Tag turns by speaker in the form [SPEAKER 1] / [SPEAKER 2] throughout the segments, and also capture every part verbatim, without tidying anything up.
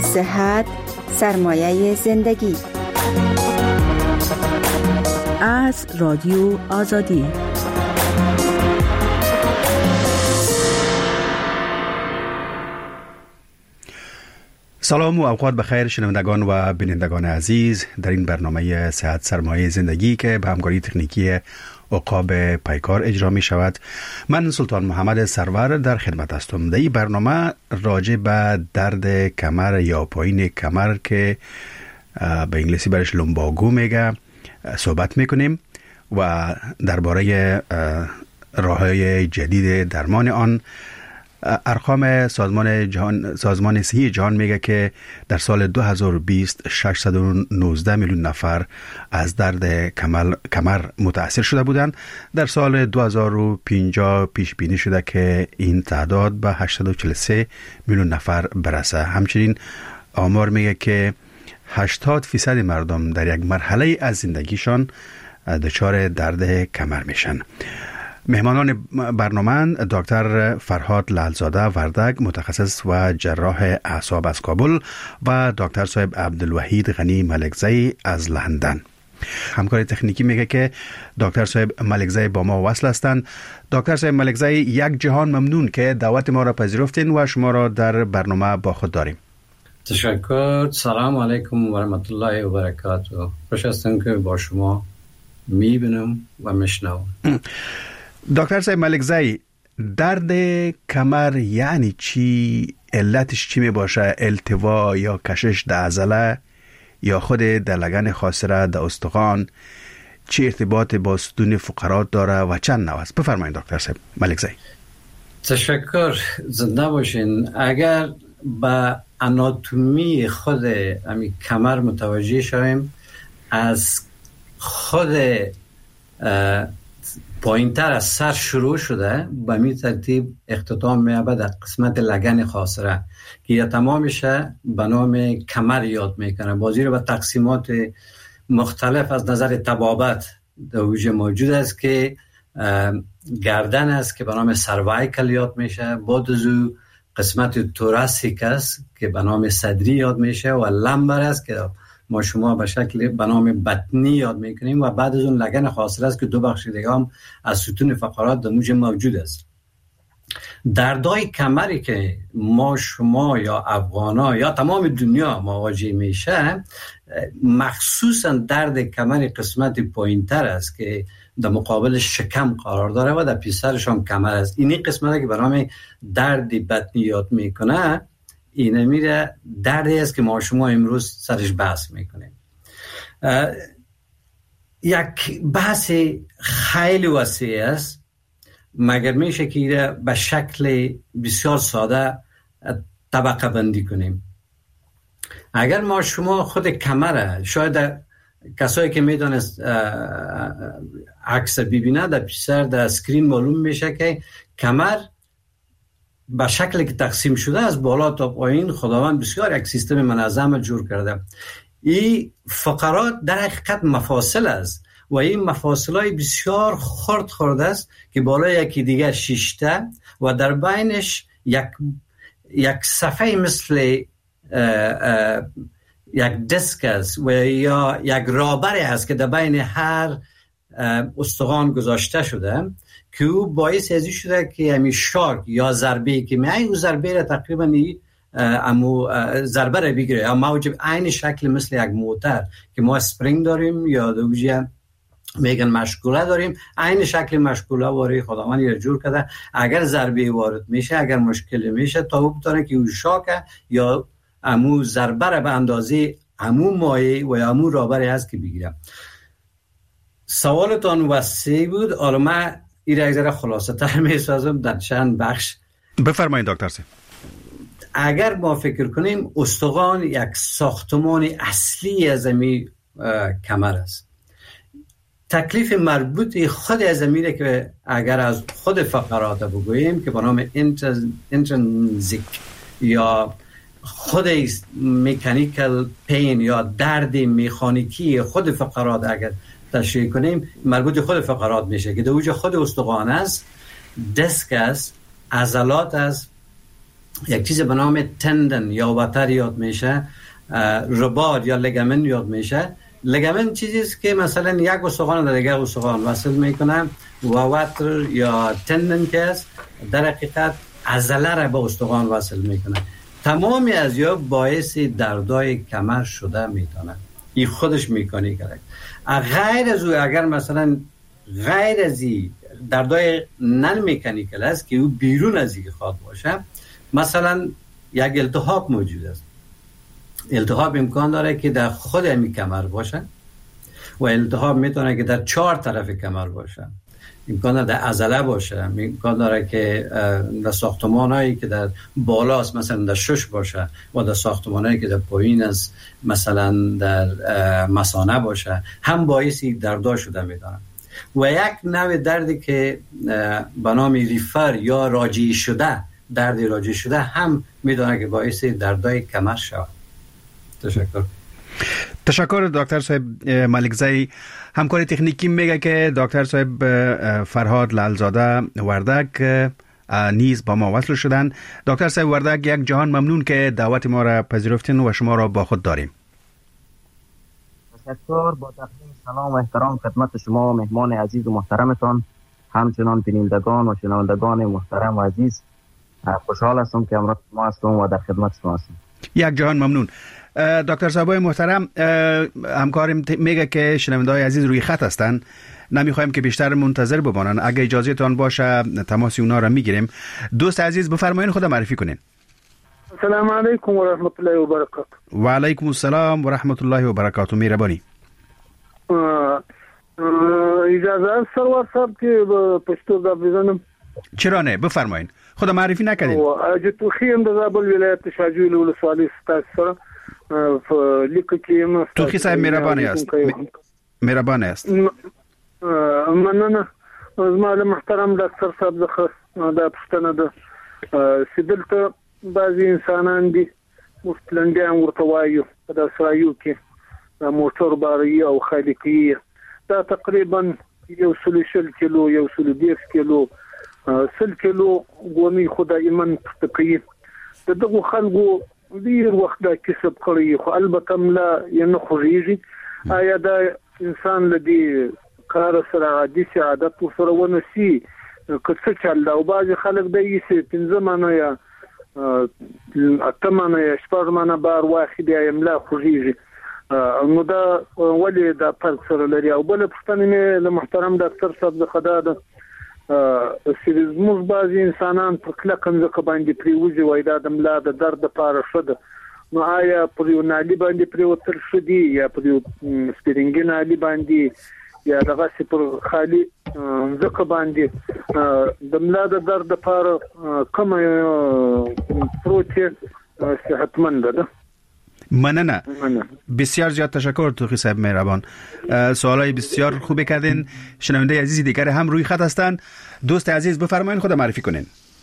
[SPEAKER 1] صحت سرمایه زندگی. از رادیو آزادی.
[SPEAKER 2] سلام و اوقات بخیر شنوندگان و بینندگان عزیز، در این برنامه صحت سرمایه زندگی که به همکاری تکنیکی عقاب پیکار اجرا می شود، من سلطان محمد سرور در خدمت هستم. در این برنامه راجع به درد کمر یا پایین کمر که به انگلیسی برش لومباگو میگه صحبت میکنیم و درباره راه‌های جدید درمان آن. ارقام سازمان جهان سازمان صحی جهان میگه که در سال دو هزار و بیست ششصد و نوزده میلیون نفر از درد کمر کمر متاثر شده بودند. در سال دو هزار و پنجاه پیش بینی شده که این تعداد به هشتصد و چهل و سه میلیون نفر برسه. همچنین آمار میگه که هشتاد فیصد مردم در یک مرحله از زندگیشان دچار درد کمر میشن. مهمانان برنامه دکتر فرهاد لعلزاده وردک، متخصص و جراح اعصاب از کابل، و دکتر صاحب عبدالوحید غنی ملکزی از لندن. همکار تکنیکی میگه که دکتر صاحب ملکزی با ما وصل هستند. دکتر صاحب ملکزی، یک جهان ممنون که دعوت ما را پذیرفتین و شما را در برنامه با خود داریم.
[SPEAKER 3] تشکر. سلام علیکم و رحمت الله و برکاته. خوش هستم که با شما میبینم و میشنوم.
[SPEAKER 2] دکتر صاحب ملکزی، درد کمر یعنی چی؟ علتش چی می باشه؟ التوا یا کشش در عضله یا خود در لگن خاصره در استخوان؟ چی ارتباط با ستون فقرات داره و چند نوع است؟ بفرمایید دکتر صاحب ملکزی.
[SPEAKER 3] تشکر. زنده باشین. اگر با آناتومی خود امی کمر متوجه شویم، از خود پایین تر از سر شروع شده به می ترتیب اختتام می‌یابد در قسمت لگن خاصره که یا تمامشه به نام کمر یاد میکنه. بازی رو به تقسیمات مختلف از نظر طبابت در وجود موجود است که گردن است که به نام سروایکل یاد میشه، بعد از او قسمت توراسیک است که به نام صدری یاد میشه و لمبر است که ما شما به شکل به نام بطنی یاد میکنیم و بعد از اون لگن خاصره است که دو بخش دیگه هم از ستون فقرات در موج موجود است. دردای کمری که ما شما یا افغانا یا تمام دنیا مواجه میشه، مخصوصا درد کمر قسمت پایین تر است که در مقابل شکم قرار داره و در پیشترش هم کمر است. اینی قسمتی که به نام درد بطنی یاد میکنه، اینه میره دردی است که ما شما امروز سرش بحث میکنیم. یک بحث خیلی وسیع است، مگر میشه که به شکل بسیار ساده طبقه بندی کنیم. اگر ما شما خود کمره، شاید کسایی که میدونست عکس ببینه در پیشتر در اسکرین معلوم میشه که کمر به شکلی که تقسیم شده از بالا تا پایین خداوند بسیار یک سیستم منظم جور کرده. این فقرات در حقیقت مفاصل است و این مفاصلای بسیار خرد خرد است که بالا یکی دیگه شیشته و در بینش یک یک صفحه مثل اه اه یک دسک است و یا یک رابری است که در بین هر استخوان گذاشته شده که او باعث ازی شده که همی شاک یا ضربه که می او ضربه را تقریبا نی امو ضربه را بگیره یا موجب عین شکل مثل یک موتر که ما اسپرینگ داریم یا دوجی میگن مشغوله داریم، عین شکل مشغوله واری خداوند را جور کرده. اگر ضربه وارد میشه، اگر مشکل میشه، تا بتونه که او شاک یا امو ضربه را به اندازه امو مایه و امو رابری هست که بگیرم. سوالتان وسیع بود، حالا من این را یک ذره خلاصه تر میسازم در چند بخش.
[SPEAKER 2] بفرمایید دکتر صاحب.
[SPEAKER 3] اگر ما فکر کنیم استخوان یک ساختمان اصلی از امی کمر است. تکلیف مربوط خود از امیره که اگر از خود فقرات بگوییم که به نام انترنزیک یا خود مکانیکل پین یا درد مکانیکی خود فقرات اگر تشریح کنیم، مربوط خود فقرات میشه که در اوج خود استخوان است، دسک است، عضلات است یک چیز به نام تندن یا وتر یاد میشه، رباط یا لیگامنت یاد میشه. لیگامنت چیزی است که مثلا یک استخوان در دیگر استخوان وصل میکنه و وتر یا تندن که است در حقیقت عضله را به استخوان وصل میکنه. تمامی از یا باعث دردای کمر شده میتونه. این خودش مکانیک است. غیر از او اگر مثلا غیر از این دردای نن مکانیکال است که او بیرون از این خواد باشه، مثلا یک التهاب موجود است. التهاب امکان داره که در خود همین کمر باشه و التهاب میتونه که در چهار طرف کمر باشه، امکان داره در عضله باشه، امکان داره که در ساختمان هایی که در بالاست مثلا در شش باشه و در ساختمان هایی که در پایین است مثلا در مثانه باشه، هم باعثی دردها شده میدونه. و یک نوع دردی که به نام ریفر یا راجعی شده، درد راجعی شده هم میدونه که باعث دردای کمر شود. تشکر.
[SPEAKER 2] تشکر دکتر صاحب ملکزی. همکار تکنیکی میگه که دکتر صاحب فرهاد لعلزاده وردک نیز با ما وصل شدن. دکتر صاحب وردک، یک جهان ممنون که دعوت ما را پذیرفتین و شما را با خود داریم.
[SPEAKER 4] تشکر. با تقدیم سلام و احترام خدمت شما و مهمان عزیز و محترمتان، همچنان بینندگان و شنوندگان محترم و عزیز، خوشحال هستم که امروز شما هستم و در خدمت شما هستم.
[SPEAKER 2] یک جهان ممنون. دکتر صاحب محترم، همکارم میگه که شنونده‌های عزیز روی خط هستن، نمیخوایم که بیشتر منتظر بمانن. اگه اجازه تان باشه تماس اونا را میگیریم. دوست عزیز بفرمایید خود معرفی کنین.
[SPEAKER 5] السلام علیکم و رحمت الله و برکاته.
[SPEAKER 2] و علیکم السلام و رحمت الله و برکاته. مهربانی.
[SPEAKER 5] اجازه است سرور صاحب که پشتو دا بزنم؟
[SPEAKER 2] چرا نه، بفرمایید. خود معرفی نکردین.
[SPEAKER 5] اجه توخی ام د زابل ولایت شاجوی ولسوالی ستاسو سره لیکه کې
[SPEAKER 2] توخی صاحب مهرباني است. مهرباني است.
[SPEAKER 5] مننه. زما له محترم ډاکټر صاحب زخه دا پښتنه ده چې دلته بعضی انسانان دي مستلندیان ورته وایو په داسرایو کې موټر باري او خالقي دا تقریبا یو سل شل کیلو یو سل دیرش کیلو سل کیلو ګونی خدای من تقی د دغه خلکو ډیر وخت دا کسب کړی خو البته ملا ینه خوږي. آیا دا انسان لدی کار سره عادي عادت سره ونسی کڅ چل دا او باز خلک د یې پنځه مانه یا اتمانه یا شپږمانه بار واخد یا املا خوږي. نو دا ولې دا فرق سره لري؟ او بل پښتنه له محترم ډاکټر صاحب د خدا ده سیریزموس بعضی انسانان پر کلکم ځکه باندې پریوزي وای دا د ملا د درد لپاره شد. نو آیا پر یو نالي باندې پریوتل شدي یا پر یو سپرینګ نالي باندې یا دغه پر خالی ځکه باندې د ملا د درد لپاره کوم پروتین صحتمند ده؟
[SPEAKER 2] مننه. بسیار زیاد تشکر توخی صاحب مهربان. سوالای بسیار خوبی کردین. شنونده عزیزی دیگر هم روی خط هستن. دوست عزیز بفرمایید خود معرفی کنین.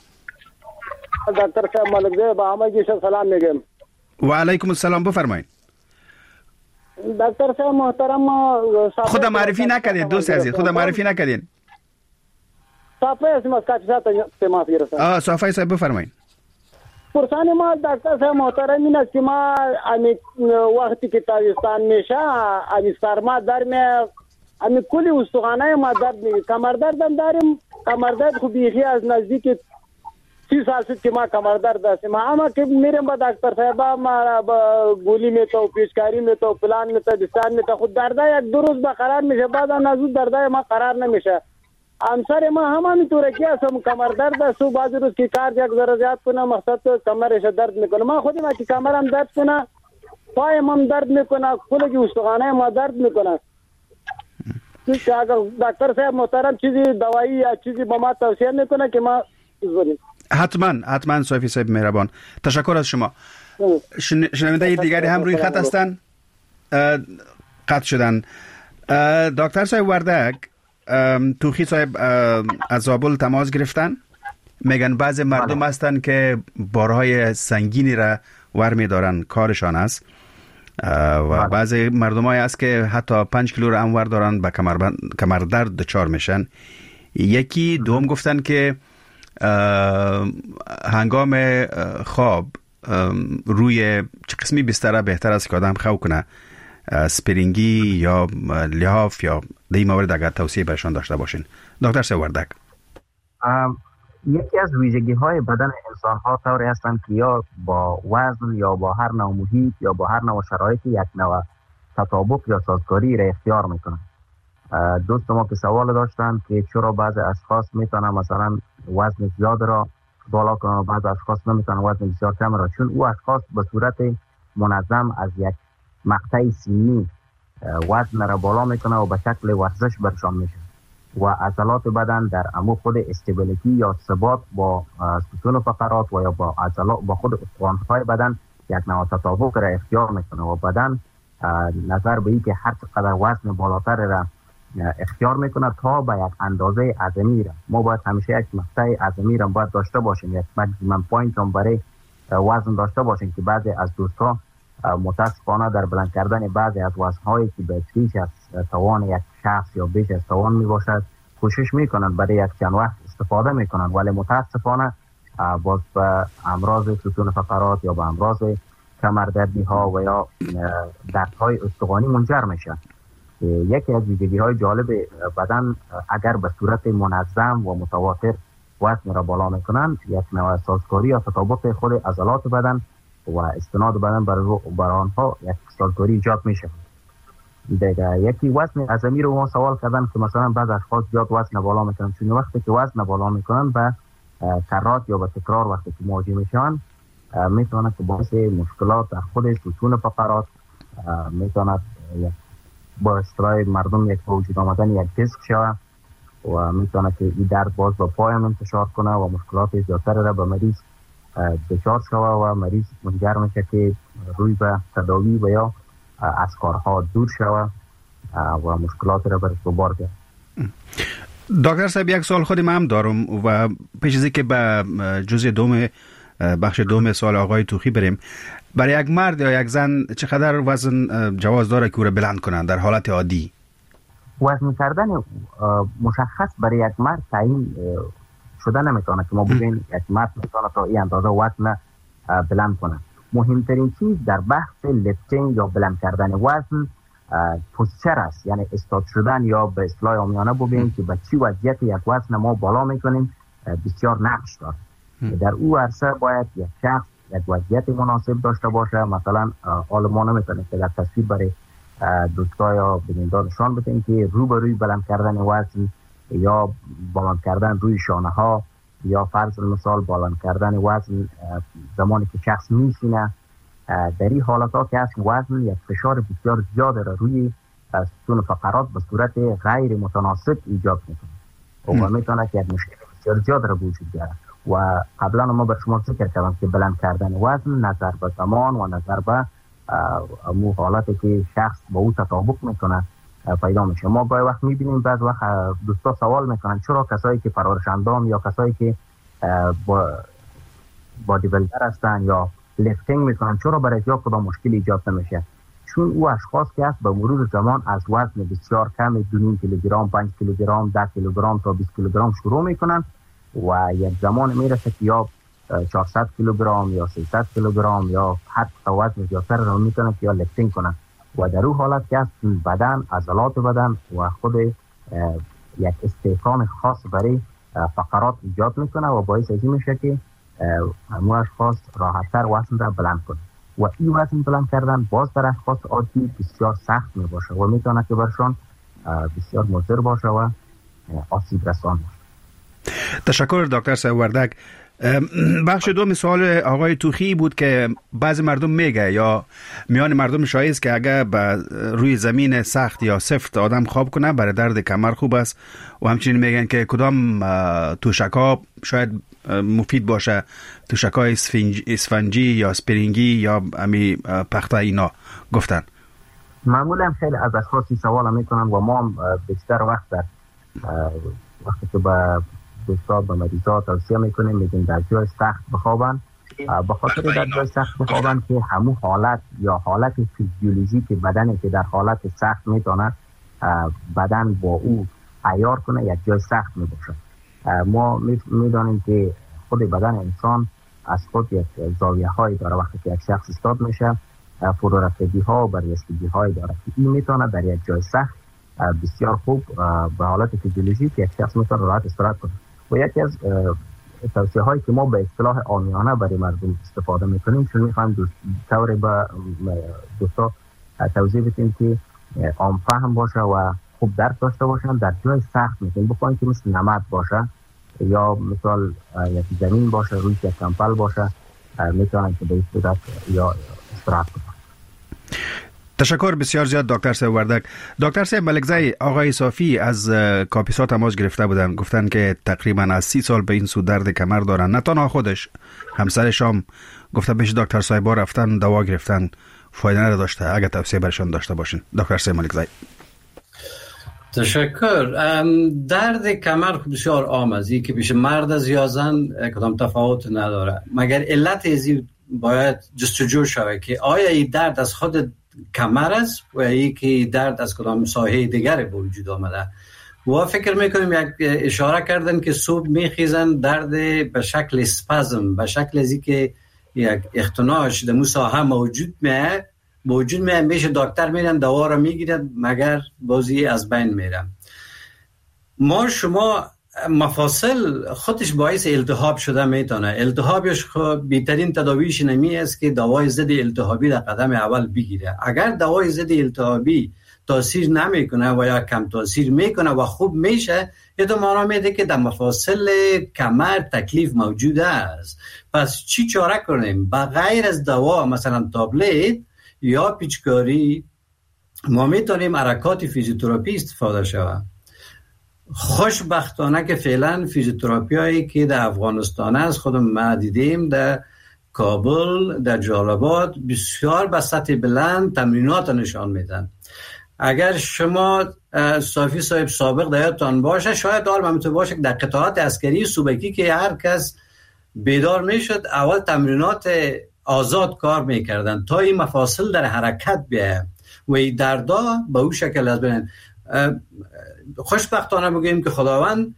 [SPEAKER 5] دکتر صاحب ملکزی با همگی سلام میگم.
[SPEAKER 2] و علیکم السلام، بفرمایید.
[SPEAKER 5] دکتر صاحب محترم
[SPEAKER 2] خود معرفی نکردین دوست عزیز، خود معرفی نکردین.
[SPEAKER 5] صافی اسم از کاتسات تماس گرفتم.
[SPEAKER 2] آ صافی صاحب بفرمایید.
[SPEAKER 5] پرسان ما دکتر صاحب محترم این است که ما امی وقتی که تابستان میشه امی سرما در می امی کلی استخوانای ما درد میگه. کمر درد هم داریم. کمر درد خو بیخی از نزدیک سی سال شد که ما کمر درد داشتیم. اما که میرم با دکتر صاحب ما با گولی میتو پیشکاری میتو پلان میتو دستان میتو خود درد یک دو روز برقرار میشه، بعد نزدیک درد ما قرار نمیشه. همسر ما هم همینطوره که اصلا کمر درد است و بعضی روز که کار یک ذره زیاد کنه مقصد تو کمرش درد میکنه. ما خودی ما که کمرم درد کنه، پایم هم درد میکنه، کلی استخوانای ما درد میکنه. که اگر دکتر صاحب محترم چیزی دوایی یا چیزی با ما توصیه میکنه که ما بزنیم.
[SPEAKER 2] حتما حتما صافی صاحب مهربان. تشکر از شما. شنونده دیگری هم روی خط هستن. قطع شدن. دکتر صاحب وردک، توخی صاحب از زابل تماس گرفتن، میگن بعضی مردم هستن که بارهای سنگینی را ور میدارن، کارشان است، و بعضی مردم های است که حتی پنج کیلو را هم ور دارن، به کمر درد دچار میشن. یکی دوم گفتن که هنگام خواب روی چه قسمی بستره بهتر است که آدم خواب کنه؟ سپرینگی یا لحاف یا در این مورد اگر توصیه برشان داشته باشین دکتر سوردک.
[SPEAKER 4] یکی از ویژگی های بدن انسان ها طوری هستند که یا با وزن یا با هر نوع محیط یا با هر نوع شرایطی یک نوع تطابق یا سازگاری را اختیار میکنن. دوست ما که سوال داشتن که چرا بعضی اشخاص میتونن مثلا وزن زیاد را بالا کنن و بعضی اشخاص نمیتونن وزن بسیار کم را، چون او اشخاص به صورت منظم از یک مقطع سینی وزن را بالا میکنه و به شکل ورزش برشان میشه و عضلات بدن در امو خود استیبیلیتی یا ثبات با ستون فقرات و یا با عضلات با خود استخوان‌های بدن یک نوع تطابق را اختیار میکنه و بدن نظر به این که هر چقدر وزن بالاتر را اختیار میکنه تا به یک اندازه عظمی را. ما باید همیشه یک مقطع عظمی را باید داشته باشیم، یک ماکسیمم پوینت هم برای وزن داشته باشیم که بعضی از دوستان متاسفانه در بلند کردن بعضی از وزن‌هایی که بیش از توان یک شخص یا بیش از توان می باشد کوشش میکنن برای یک چند وقت استفاده میکنن، ولی متاسفانه باز به امراض ستون فقرات یا به امراض کمردردی ها و یا دردهای استخوانی منجر میشه. یکی از ویژگی های جالب بدن اگر به صورت منظم و متواتر وزن را بالا میکنن، یک نوع سازگاری یا تطابق خود عضلات بدن و استناد بدن بر آنها یک سازگاری ایجاد میشه. دیگه یکی وزن عظمی رو ما سوال کردن که مثلا بعض اشخاص زیاد وزن بالا میکنن، چون وقتی که وزن بالا میکنن به کرات یا به تکرار وقتی که مواجه میشن میتونه که باعث مشکلات در خود ستون فقرات میتونه با اصطلاح مردم یک وجود آمدن یک دیسک شود و میتونه که این درد باز با پای هم انتشار کنه و مشکلات زیادتر را به مریض دچار شود و مریض منجر میشه که روی به تداوی و یا از کارها دور شود و مشکلات را برش ببار بیاره.
[SPEAKER 2] دکتر صاحب یک سوال خودم هم دارم و پیش از اینکه به جزء دوم بخش دوم سوال آقای توخی بریم، برای یک مرد یا یک زن چقدر وزن جواز داره که او را بلند کنند در حالت عادی؟
[SPEAKER 4] وزن کردن مشخص برای یک مرد تعیین شده نمیتونه که ما بگیم یک مرد میتونه تا این اندازه وزن بلند کنه. مهمترین چیز در بحث لفتینگ یا بلند کردن وزن پوزیشن است، یعنی استاد شدن یا به اصطلاح عامیانه بگیم که به چی وضعیت یک وزن ما بالا میکنیم بسیار نقش داره. در او عرصه باید یک شخص یک وضعیت مناسب داشته باشه. مثلا حالا ما نمیتونیم که در تصویر برای دوستا یا بیننده نشان بدیم که روبروی بلند کردن وزن یا بلند کردن روی شانه ها یا فرض مثال بلند کردن وزن زمانی که شخص میشینه، در این حالت ها که اصل وزن یک فشار بسیار زیاد را روی ستون فقرات به صورت غیر متناسب ایجاد میکنه و میتونه که یک مشکل بسیار زیاد را وجود بیاره. و قبلا ما به شما ذکر کردم که بلند کردن وزن نظر به زمان و نظر به مو حالتی که شخص با او تطابق میکنه پیدا میشه. ما گاهی وقت میبینیم بعض وقت دوستا سوال میکنن چرا کسایی که پرورش اندام یا کسایی که با بادی بیلدر هستن یا لفتینگ میکنن چرا برای یا کدام مشکل ایجاد نمیشه؟ چون او اشخاص که است به مرور زمان از وزن بسیار کم دو نیم کیلوگرم، پنج کیلوگرم، ده کیلوگرم تا بیست کیلوگرم شروع میکنن و یک زمان میرسه که یا چهارصد کیلوگرم یا سیصد کیلوگرم یا حتی وزن زیادتر را میتونن که یا لفتینگ کنن و در اون حالت که بدن عضلات بدن و خود یک استحکام خاص برای فقرات ایجاد میکنه و باعث ازی میشه که همون اشخاص راحتتر وزن را بلند کنه و این وزن بلند کردن باز در اشخاص عادی بسیار سخت میباشه و میتونه که برشان بسیار مضر باشه و آسیب رسان باشه.
[SPEAKER 2] تشکر دکتر سوردک. بخش دوم سوال آقای توخی بود که بعضی مردم میگه یا میان مردم شایست که اگر به روی زمین سخت یا سفت آدم خواب کنه برای درد کمر خوب است و همچنین میگن که کدام توشک‌ها شاید مفید باشه، توشک‌های اسفنجی یا اسپرینگی یا امی پخته اینا گفتن.
[SPEAKER 4] معمولا خیلی از اشخاصی سوال میکنن و ما بیشتر وقت در وقتی که به دوستان به مریضا توصیه میکنیم میگیم در جای سخت بخوابن، به خاطر در جای سخت بخوابن که همون حالت یا حالت فیزیولوژیک بدنی که در حالت سخت میتونه بدن با او عیار کنه یک جای سخت میباشه ما میدانیم که خود بدن انسان از خود یک زاویه هایی داره. وقتی که یک شخص استاد میشه فرو رفتگی ها و برجستگی هایی داره که این میتونه در یک جای سخت بسیار خوب به حالت فیزیولوژیک یک شخص میتونه راحت استراحت کنه. و یکی از توصیه هایی که ما به اصطلاح عامیانه برای مردم استفاده میکنیم چون میخوایم طور به دوستا توضیح بدیم که عام فهم باشه و خوب درک داشته باشن. در جای سخت میتونیم بکنیم که مثل نمد باشه یا مثال یک زمین باشه روی یک کمپل باشه میتونن که به این صورت یا استراحت کنن.
[SPEAKER 2] تشکر بسیار زیاد دکتر صاحب وردک. دکتر صاحب ملکزی، آقای صافی از کاپیسا تماس گرفته بودن، گفتن که تقریبا از سی سال به این سو درد کمر دارن. نه تنها خودش، همسرش هم گفته پیش دکتر صاحبا رفتن دوا گرفتن، فایده نداشته. اگه توصیه برشان داشته باشین دکتر صاحب ملکزی.
[SPEAKER 3] تشکر. درد کمر بسیار عام است، که پیش مرد از یا زن کدام تفاوت نداره، مگر علت ازی باید جستجو شود که آیا این درد از خود کمر است و ای که درد از کدام ساحه دیگر به وجود آمده. و فکر میکنیم یک اشاره کردن که صبح میخیزن درد به شکل اسپازم، به شکل ازی که یک اختناش در مو ساحه موجود میه موجود میه میشه دکتر میرن دوا را میگیرن مگر بازی از بین میرن. ما شما مفاصل خودش باعث التهاب شده میتونه. التهابش بهترین تداویش نمی است که دوای ضد التهابی در قدم اول بگیره. اگر دوای ضد التهابی تاثیر نمیکنه و یا کم تاثیر میکنه و خوب میشه، یه تو معنا میده که در مفاصل کمر تکلیف موجود است. پس چی چاره کنیم؟ بغیر از دوا مثلا تابلت یا پیچکاری ما میتونیم حرکات فیزیوتراپی استفاده شود. خوشبختانه که فعلا فیزیوتراپی هایی که در افغانستان است خودم ما دیدیم، در کابل، در جلال‌آباد بسیار به سطح بلند تمرینات نشان میدن. اگر شما صافی صاحب سابق دیاتان باشه، شاید حال همینطور باشه که در قطعات عسکری صوبکی که هر کس بیدار میشد اول تمرینات آزاد کار میکردن تا این مفاصل در حرکت بیاید و این دردا به اون شکل از بینن. خوشبختانه بگیم که خداوند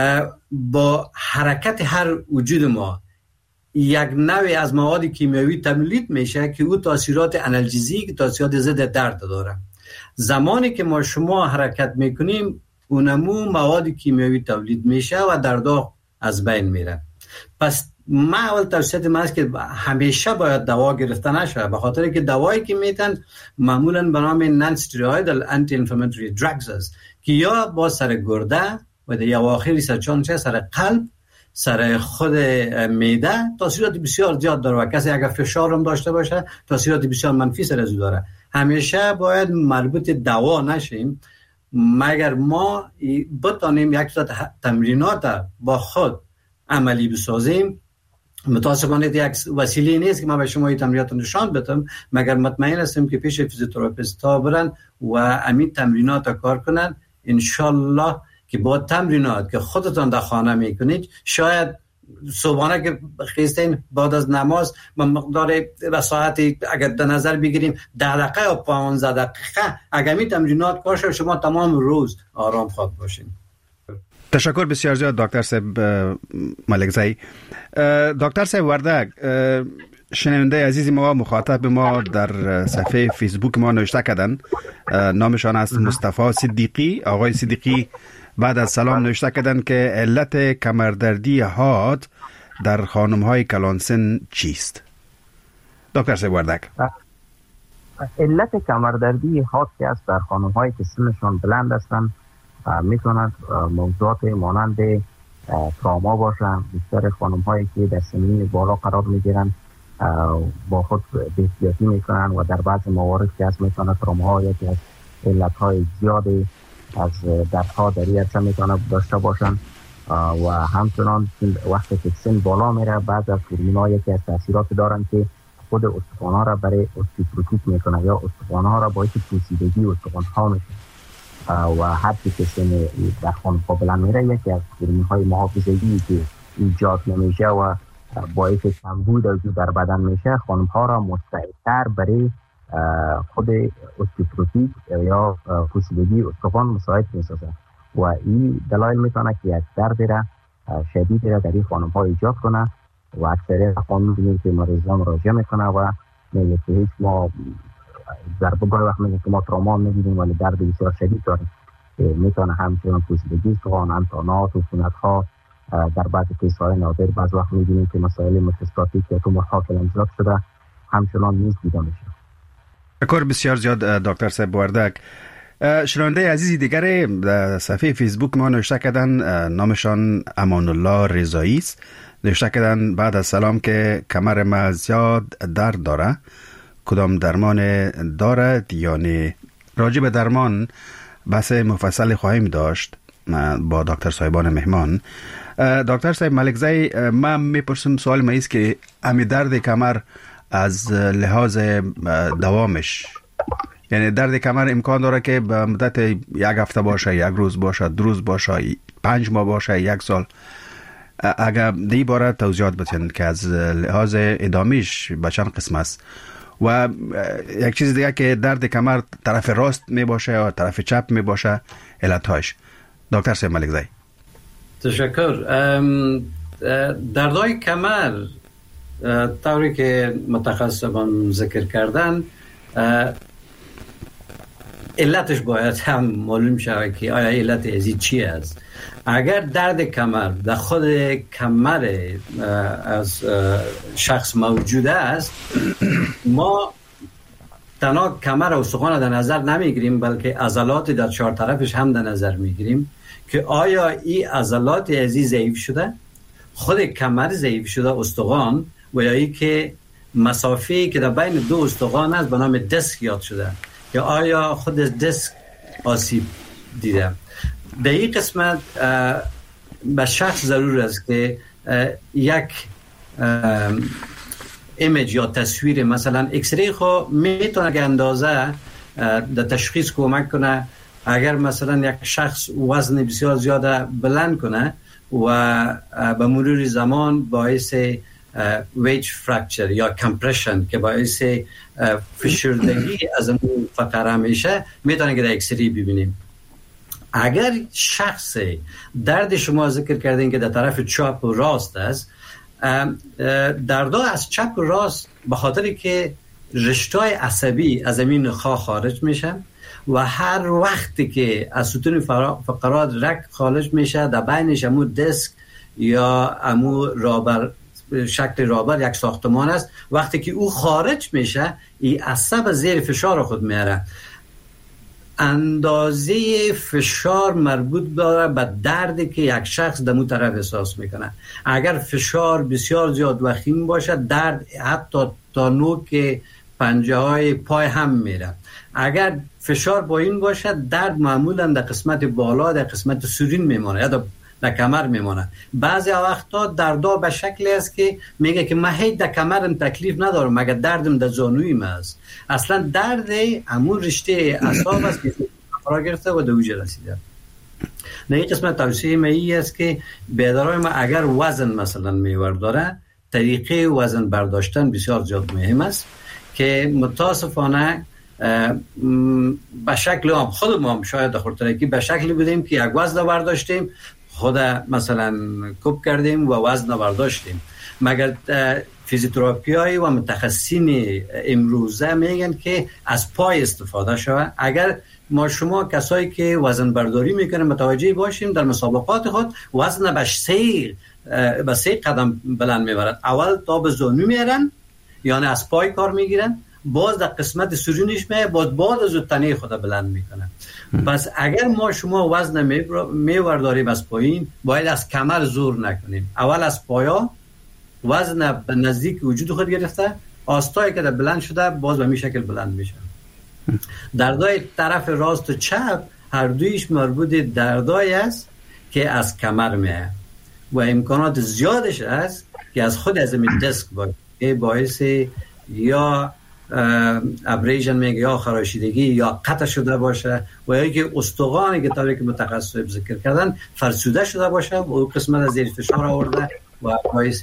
[SPEAKER 3] با حرکت هر وجود ما یک نوع از مواد کیمیایی تولید میشه که او تاثیرات آنالژیزیک، تاثیرات ضد درد داره. زمانی که ما شما حرکت میکنیم اونمو مواد کیمیایی تولید میشه و دردا از بین میره. پس ما اول توصیه من است که همیشه باید دوا گرفته نشه، به خاطر که دوایی که میتن معمولا به نام نان استروئیدال آنتی انفلاماتوری دراگز است که یا با سر گرده و در اواخر سرچانچه، سر قلب، سر خود معده تاثیرات بسیار زیاد داره و کسی اگر فشار هم داشته باشه تاثیرات بسیار منفی سر از داره. همیشه باید مربوط دوا نشیم مگر ما بتانیم یک ساعت تمرینات با خود عملی بسازیم. متاسفانه یک وسیله نیست که ما به شما این تمرینات نشان بدم، مگر مطمئن هستیم که پیش فیزیوتراپیست ها برن و همین تمرینات کار کنن. انشالله که با تمرینات که خودتان در خانه میکنید، شاید صبحانه که خیستین بعد از نماز با مقدار و ساعتی اگر در نظر بگیریم ده دقیقه یا پانزده دقیقه اگر می تمرینات کار شد، شما تمام روز آرام خواب باشین.
[SPEAKER 2] تشکر بسیار زیاد دکتر صاحب ملکزی. دکتر صاحب وردک، شنونده عزیز ما مخاطب ما در صفحه فیسبوک ما نوشته کردن، نامشان است مصطفی صدیقی. آقای صدیقی بعد از سلام نوشته کردن که علت کمردردی حاد در خانم‌های کلانسن چیست؟ دکتر صاحب وردک.
[SPEAKER 4] علت کمردردی حاد که است در خانم‌هایی که سنشان بلند هستند میتوند موضوعات مانند تراما باشن. بیشتر خانم‌هایی که در سنین بالا قرار میگیرند با خود بی‌احتیاطی میکنن و در بعض موارد که از میتونه تراما یکی از علت‌های زیادی از دردها در این عرصه میتونه داشته باشن و همچنان وقتی که سن بالا میره بعض از هورمون‌ها یکی از تاثیرات دارن که خود استخوان‌ها را برای استیپروتیک میکنه یا استخوان‌ها را باعث پوسیدگی استخوان‌ها میشه و هر چی که سن در خانم‌ها بلند میره یکی از هورمون‌های محافظه‌ای که ایجاد نمیشه و باعث کمبود وجود در بدن میشه، خانم‌ها را مستعدتر برای خود استیپروتیک یا پوسیدگی استخوان مساعد میسازه و این دلایل میتونه که یک درد را شدیدی را در این خانم ها ایجاد کنه و اکثریت خانم می‌بینیم که مریضان مراجعه میکنه و میگه که هیچ ما در بگاه وقت میگه که ما تراما می‌بینیم ولی درد بسیار شدید داریم که میتونه همچنان پوسیدگی استخوان، انتانات و عفونت‌ها در بعضی کیس‌های نادر بعض وقت می‌بینیم که مسائل مایکروسکوپیک یا تومورها کلمزیات شده همچنان نیست دیده میشه.
[SPEAKER 2] کار بسیار زیاد دکتر صاحب وردک. شنونده عزیزی دیگر در صفحه فیسبوک ما نوشته کردن، نامشان امان الله رضایی است. نوشته کردن بعد از سلام که کمر ما زیاد درد داره، کدام درمان دارد یا نه؟ راجع به درمان بحث مفصل خواهیم داشت با دکتر صاحبان مهمان. دکتر صاحب ملکزی، من میپرسم سوال ما است که امی درد کمر از لحاظ دوامش، یعنی درد کمر امکان داره که به مدت یک هفته باشه، یک روز باشه، دو روز باشه، پنج ماه باشه، یک سال؟ اگر دی باره توضیحات بتین که از لحاظ ادامیش به چند قسم است. و یک چیز دیگه که درد کمر طرف راست می باشه یا طرف چپ می باشه، علتهاش. دکتر صاحب ملکزی.
[SPEAKER 3] تشکر. دردهای کمر طوری که متخصصان ذکر کردن، علتش باید هم معلوم شود که آیا علت ازی چی است. اگر درد کمر در خود کمر از شخص موجود است، ما تنها کمر و استخوان در نظر نمیگیریم بلکه عضلات در چهار طرفش هم در نظر میگیریم که آیا این عضلات ازی ضعیف شده، خود کمر ضعیف شده، استخوان، و یا ای که مسافه‌ای که در بین دو استخوان است به نام دیسک یاد شده که آیا خود دیسک آسیب دیده. در این قسمت به شخص ضرور است که یک ایمیج یا تصویر، مثلا ایکس ری خو میتونه که اندازه در تشخیص کمک کنه. اگر مثلا یک شخص وزن بسیار زیاده بلند کنه و به مرور زمان باعث ویج فرکچر یا کمپرشن که باعث فشردگی از اون فقره میشه، میتونه که در ایکس ری ببینیم. اگر شخص درد شما ذکر کردین که در طرف چپ و راست است، دردها از چپ و راست به خاطر که رشته‌های عصبی از این نخاع خارج میشن و هر وقتی که از ستون فقرات رگ خارج میشه، در بینش امو دیسک یا امو رابر، شکل رابر یک ساختمان است، وقتی که او خارج میشه این عصب زیر فشار خود میاره. اندازه فشار مربوط داره به دردی که یک شخص در اون طرف احساس میکنه. اگر فشار بسیار زیاد و خیم باشه، درد حتی تا نوک پنجه های پای هم میره. اگر فشار پایین باشه، درد معمولا در قسمت بالا، در قسمت سرین میمونه یا در کمر میمونه. بعضی وقتا دردها به شکلی است که میگه که من هیچ در کمرم تکلیف ندارم مگر دردم در زانویم است. اصلا درد همون رشته اعصاب است که فرا گرفته و دوجه رسیده. در این قسمت توصیه می است که بیدارای ما اگر وزن مثلا میور داره، طریقه وزن برداشتن بسیار زیاد مهم است که متاسفانه به شکل هم خود ما هم شاید در خورترکی به شکلی بودیم که یک وزن برداشتیم، خود مثلا کوب کردیم و وزن برداشتیم. مگر فیزیوتراپیایی و متخصصین امروزه میگن که از پای استفاده شود. اگر ما شما کسایی که وزن برداری میکنن متوجه باشیم، در مسابقات خود وزن به سه به سه قدم بلند میبرن. اول تا به زانو میارن، یعنی از پای کار میگیرن، باز در قسمت سرونیش میه، باز بعد از تنه خود بلند میکنن. پس اگر ما شما وزن میورداریم از پایین، باید از کمر زور نکنیم. اول از پایا وزن به نزدیک وجود خود گرفته، آستایی که در بلند شده باز به می شکل بلند میشه. دردای طرف راست و چپ هر دویش مربوط دردای است که از کمر میه و امکانات زیادش است که از خود از این دیسک باید که باعث یا ابریژن میگه یا خراشیدگی یا قطع شده باشه و یا که استخوانی که طوری که متخصص ذکر کردن فرسوده شده باشه و اون قسمت از زیر فشار آورده و باعث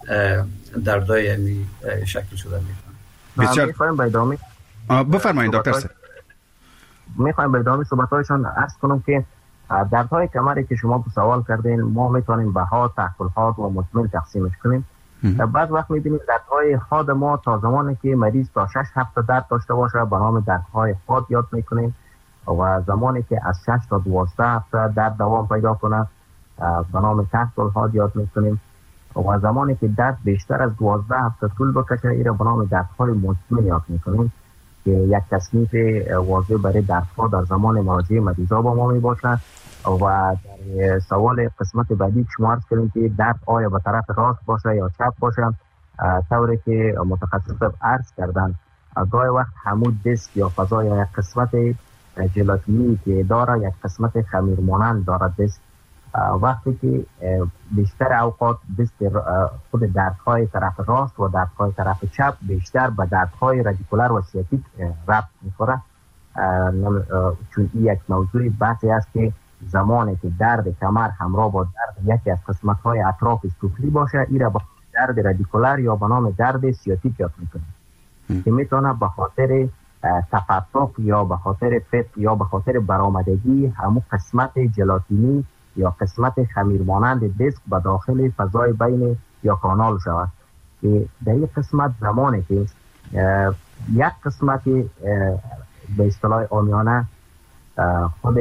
[SPEAKER 3] دردای همی شکل شده میکنه.
[SPEAKER 2] بسیار
[SPEAKER 4] میخوایم به ادامه
[SPEAKER 2] بفرمایید دکتر صاحب.
[SPEAKER 4] میخوایم به ادامه صحبت‌هایشان عرض کنم که دردهای کمری که شما سوال کردین ما میتونیم به حاد، تحت الحاد و مزمن تقسیمش کنیم. بعض وقت میبینیم دردهای حاد ما تا زمانی که مریض تا شش هفته درد داشته باشه به نام دردهای حاد یاد میکنیم و زمانی که از شش تا دوازده هفته درد دوام پیدا کنه به نام تحت الحاد یاد میکنیم و زمانی که درد بیشتر از دوازده هفته طول بکشه ایره به نام دردهای مزمن یاد میکنیم که یک تصنیف واضح برای دردها در زمان مراجعه مریضا با ما می باشد. و در سوال قسمت بعدی شما عرض کردیم که درد آیا به طرف راست باشه یا چپ باشه، طوری که متخصص عرض کردن گاهی وقت همون دیسک یا فضا یا یک قسمت ژلاتینی که داره یک قسمت خمیر مانند داره دیسک، وقتی که بیشتر اوقات دیسک خود دردهای طرف راست و دردهای طرف چپ بیشتر به دردهای رادیکولر و سیاتیک ربط میخوره، چون این یک موضوع بحثی است که زمانی که درد کمر همراه با درد یکی از قسمت‌های اطراف سفلی باشه ایره با درد رادیکولر یا به نام درد سیاتیک یاد میکنه که میتونه به خاطر تفتق یا به خاطر فت یا به خاطر برآمدگی همون قسمت ژلاتینی یا قسمت خمیر مانند دیسک به داخل فضای بین یا کانال شود که در این قسمت زمانی که یک قسمت به اصطلاح عامیانه خود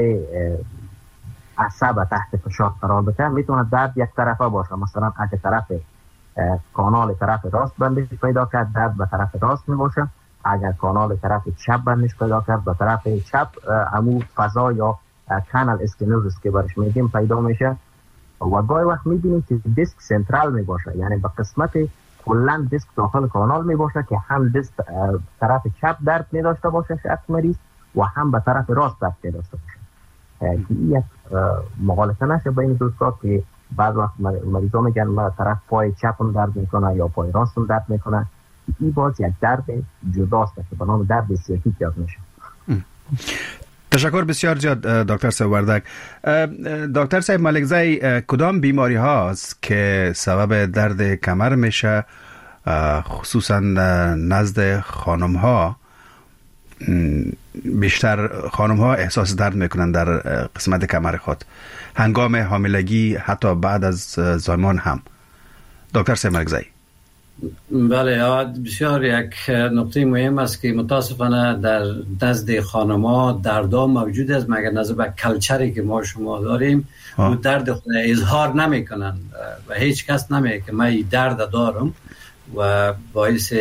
[SPEAKER 4] عصب تحت فشار قرار بده میتونه درد یک طرفه باشه، مثلا اگه طرف کانال طرف راست بندش پیدا کرد درد به طرف راست می باشه، اگر کانال طرف چپ بندش پیدا کرد به طرف چپ همون فضا یا کانال اسکینوزس که برش میگیم پیدا میشه. و گاهی وقت میبینیم که دیسک سنترال می باشه، یعنی به قسمت کلن دیسک داخل کانال می باشه که هم دیسک طرف چپ درد می داشته باشه شخص مریض و هم به طرف راست درد می داشته باشه که این یک مغالطه نشه بین دوستا که بعض وقت مریضا میگن من طرف پای چپم درد میکنه یا پای راستم درد میکنه، این باز یک درد جداست که به نام درد سیاتیک یاد میشه.
[SPEAKER 2] تشکر بسیار زیاد دکتر صاحب وردک. دکتر صاحب ملکزی، کدام بیماری هاست که سبب درد کمر میشه خصوصا نزد خانم ها؟ بیشتر خانم ها احساس درد میکنن در قسمت کمر خود هنگام حاملگی حتی بعد از زایمان هم. دکتر صاحب ملکزی.
[SPEAKER 3] بله، بسیار یک نقطه مهم است که متاسفانه در نزد خانم‌ها دردها موجود است، مگر نظر به کلچری که ما شما داریم و درد خود اظهار نمیکنن و هیچ کس نمیگه که من این درد دارم و باعث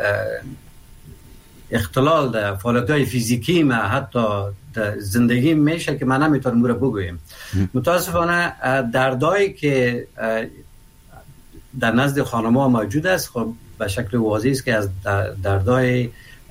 [SPEAKER 3] اختلال در فعالیت‌های فیزیکی ما حتی در زندگی میشه که من نمیتونم اون رو بگویم. متاسفانه دردایی که در نزد خانم‌ها موجود است خب به شکل واضح است که از دردهای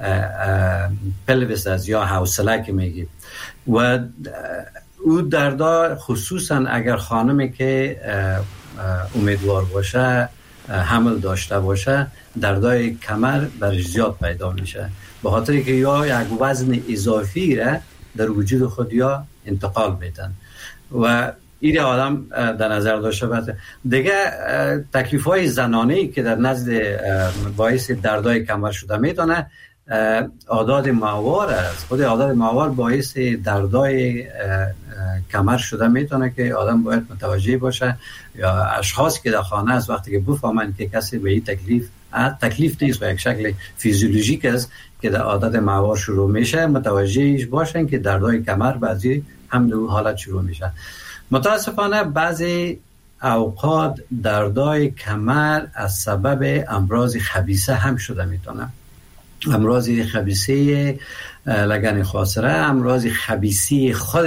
[SPEAKER 3] پلویس است یا حوصله که میگیم و او دردا خصوصا اگر خانمی که امیدوار باشه حمل داشته باشه دردای کمر برش زیاد پیدا میشه به خاطر که یا یک وزن اضافی را در وجود خود یا انتقال میدن و این آدم در نظر داشته باشه. دیگه تکلیف های زنانه‌ای که در نزد باعث دردای کمر شده میتونه اعداد ماهوار است. خود اعداد ماهوار باعث دردای کمر شده میتونه که آدم باید متوجه باشه یا اشخاص که در خانه است وقتی که بفهمن که کسی به این تکلیف تکلیف نیست و یک شکل فیزیولوژیک است که در عادت ماهوار شروع میشه متوجهش باشن که دردای کمر بعضی هم در حالت شروع میشه. متاسفانه بعضی اوقات دردای کمر از سبب امراض خبیثه هم شده میتونه. امراض خبیثه لگن خاصره، امراض خبیثی خود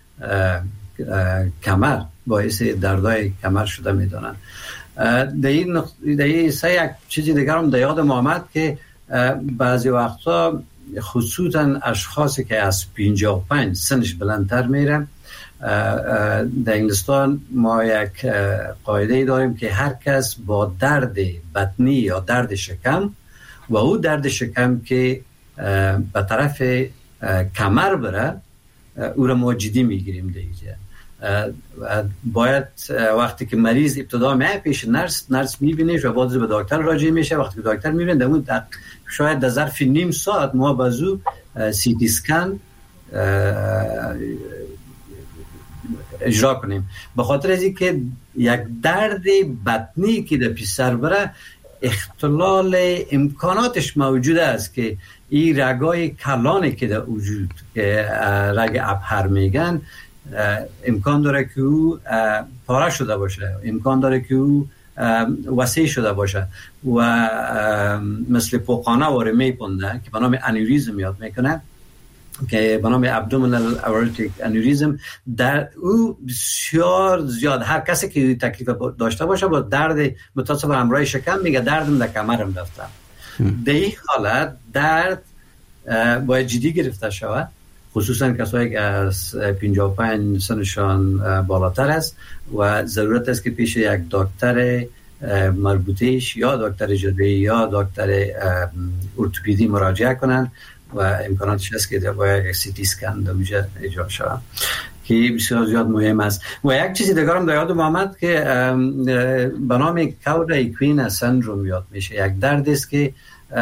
[SPEAKER 3] کمر باعث دردای کمر شده میتونن. در این در این سه یک چیزی دیگر هم در یاد ما آمد که بعضی وقتا خصوصا اشخاصی که از پنجاه و پنج سنش بلندتر میره، در انگلستان ما یک قاعده داریم که هر کس با درد بطنی یا درد شکم و او درد شکم که به طرف کمر بره او را ما جدی میگیریم دیگه. باید وقتی که مریض ابتدا میاد پیش نرس نرس میبینه و بعد به دکتر راجع میشه. وقتی که دکتر میبینه اون شاید در ظرف نیم ساعت ما بازو سی تی اسکن اجرا کنیم. به خاطر از اینکه یک درد بطنی که در پیش سر بره اختلال امکاناتش موجود است که این رگای کلانی که در وجود که رگ ابهر میگن امکان داره که او پاره شده باشه، امکان داره که او وسیع شده باشه و مثل پوقانه واره میپنده که به نام انوریزم یاد میکنه که به نام ابدومینال اورتیک انوریزم. در او بسیار زیاد هر کسی که تکلیف داشته باشه با درد متصل همراه شکم میگه دردم در کمرم رفته. در این حالت درد باید جدی گرفته شود، خصوصا کسایی که از پنجاه و پنج سنشان بالاتر است و ضرورت است که پیش یک دکتر مربوطهش یا دکتر جراحی یا دکتر ارتوپدی مراجعه کنند و امکاناتش هست که باید یک سی تی اسکن در اونجا اجرا شود که بسیار زیاد مهم است. و یک چیزی دیگر هم در یادم آمد که به نام کورا ایکوین سندروم یاد میشه. یک درد است که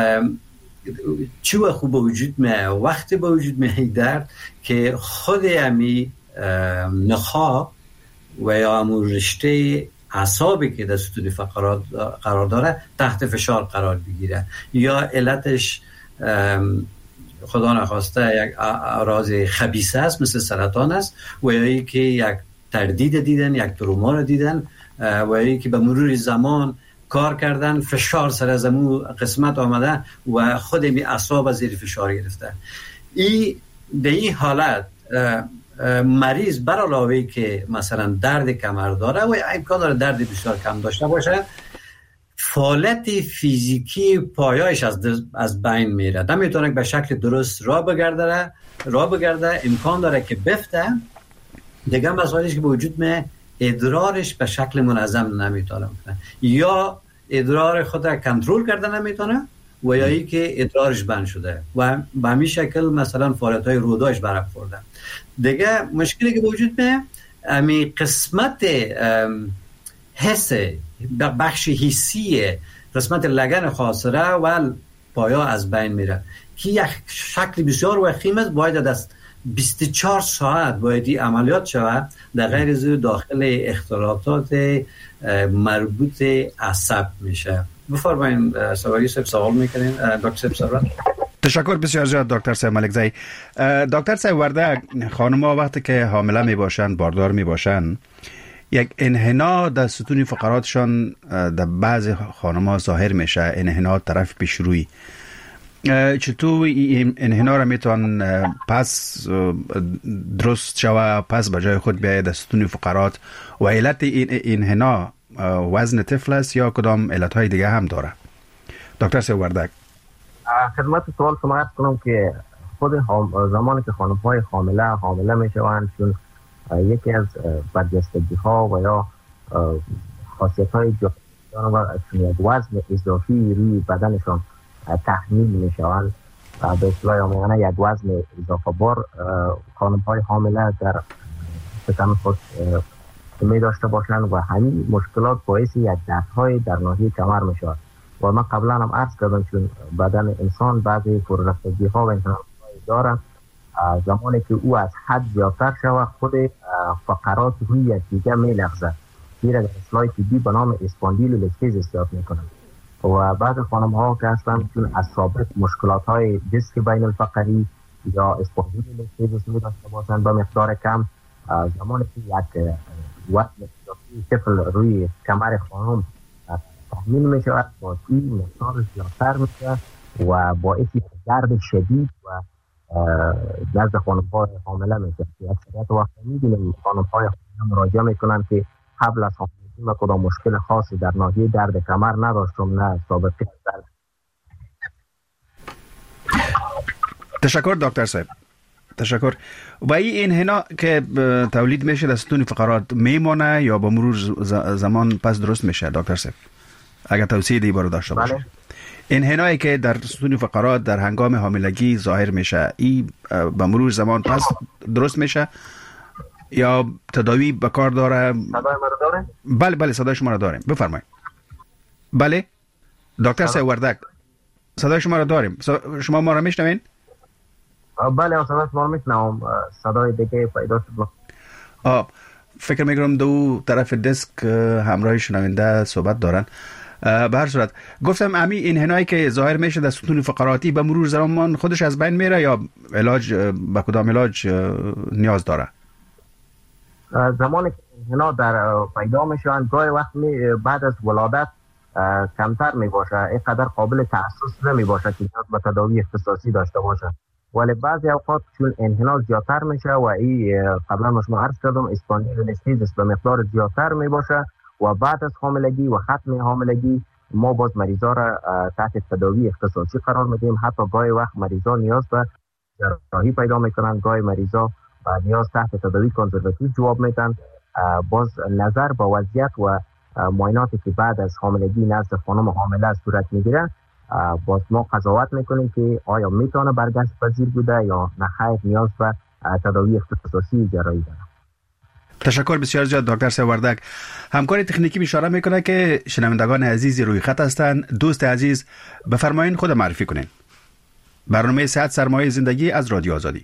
[SPEAKER 3] چوه خوب وجود میه وقتی با وجود میه درد که خود امی نخا و یا امور رشته اعصابی که در ستون فقرات قرار داره تحت فشار قرار بگیره یا علتش خدا نخواسته یک اعراض خبیثه است مثل سرطان است و یا ای که یک تردید دیدن، یک تروما رو دیدن و ای که به مرور زمان کار کردن فشار سر از امو قسمت آمده و خود می اعصاب زیر فشار گرفته. ای در این حالت مریض بر علاوه که مثلا درد کمر داره و امکان داره درد بسیار کم داشته باشه، فعالیت فیزیکی پایایش از از بین میره، نمیتونه به شکل درست راه بگرده راه بگرده امکان داره که بفته دیگه. مسائلش که به وجود می ادرارش به شکل منظم نمیتونه یا ادرار خود را کنترل کرده نمیتونه و یا ای که ادرارش بند شده و به همین شکل مثلا فعالیت‌های روداش برافورده. دیگه مشکلی که وجود میه امی قسمت حس بخش حسی قسمت لگن خاصره و پایا از بین میره که یک شکل بسیار وخیم است. باید دست بیست و چهار ساعت باید این عملیات شود در غیر از داخل اختلالات مربوط عصب میشه. بفرمایید سوالی صاحب سوال میکنین دکتر صاحب.
[SPEAKER 2] تشکر بسیار زیاد دکتر صاحب ملکزی. دکتر صاحب ورده خانم‌ها وقتی که حامله می باشند باردار می باشند یک انحنا در ستون فقراتشان در بعض خانم‌ها ظاهر میشه، انحنا طرف پیشروی. چطور این انحنا را میتون پس درست شوه پس به جای خود بیاید در ستون فقرات و علت این انحنا وزن طفل است یا کدام علتهای دیگه هم داره؟ دکتر صاحب وردک.
[SPEAKER 4] خدمت سوال شما عرض کنم که خود زمانی که خانم‌های حامله حامله میشوند چون یکی از برجستگی ها و یا خاصیت های جانور و وزن اضافی روی بدنشان تحمیل میشوند و به اصطلاح آمیانه یک وزن اضافه بار خانم های حامله در شکم خود می داشته باشند و همین مشکلات باعث یک دردهای در ناحیه کمر می شود. و من قبلا هم عرض کردم چون بدن انسان بعضی پررفتگی ها و انحناهای دارند، زمانی که او از حد زیادتر شود خود فقرات روی یکدیگر می لغزد، زیرا در اصطلاح طبی به نام اسپاندیلولیسیس استفاده می کنند. و بعض خانم ها که هستند چون از سابق مشکلات های دیسک بین الفقری یا اسپاندیلولیسیس می داشته باشند با مقدار کم، زمانی که یک وزن اضافی طفل روی کمر خانم تحمیل می شود با این مقدار زیادتر می شود و باعث درد شدید و نزد خانم‌های حامله می شود. اکثریت وقت می بینیم خانم‌های حامله مراجعه می کنند که قبل از حاملگی من کدام مشکل خاصی در ناحیه درد کمر نداشتم، نه سابقه درد.
[SPEAKER 2] تشکر دکتر صاحب، تشکر. و این انحنا که تولید میشه در ستون فقرات میمونه یا با مرور زمان پس درست میشه دکتر صاحب؟ اگر توصیه دی بارو داشته باشه. انحنایی که در ستون فقرات در هنگام حاملگی ظاهر میشه این با مرور زمان پس درست میشه یا تداوی به کار داره؟
[SPEAKER 4] صدای ما رو داره؟
[SPEAKER 2] بله بله صدای شما رو داریم، بفرمایید. بله دکتر صاحب وردک صدای شما رو داریم. شما ما رو میشنوین؟
[SPEAKER 4] بله صدای شما رو میشنوم. صدای دیگه پیدا شد.
[SPEAKER 2] آه فکر میکنم دو طرف دسک همراه شنونده صحبت دارن. به هر صورت گفتم امی انحنایی که ظاهر میشه در ستون فقراتی به مرور زمان خودش از بین میره یا علاج به کدام علاج نیاز داره؟
[SPEAKER 4] زمانی که انحنا در پیدا میشن گاهی وقت بعد از ولادت کمتر میباشه، اینقدر قابل تخصص نمیباشه که نیاز به تداوی اختصاصی داشته باشه، ولی بعضی اوقات چون انحنا زیادتر میشه و این قبلا ما شما عرض کردم اسپاندیلولیستیزیس به مقدار زیادتر میباشه و بعد از حاملگی و ختم حاملگی ما باز مریضا را تحت تداوی اختصاصی قرار میدیم. حتی گاهی وقت مریضا نیاز به جراحی پیدا میکنن، گاهی مریضا نیاز تحت تداوی کنزرواتیو جواب میدن. باز نظر به وضعیت و معایناتی که بعد از حاملگی نزد خانم حامله صورت میگیره باز ما قضاوت میکنیم که آیا میتونه برگشت پذیر بوده یا نه خیر نیاز به تداوی اختصاصی جراحی داره.
[SPEAKER 2] تشکر بسیار زیاد دکتر صاحب وردک. همکار تکنیکی اشاره میکنه که شنوندگان عزیزی روی خط هستند. دوست عزیز بفرمایید خود معرفی کنین. برنامه صحت سرمایه زندگی از رادیو آزادی.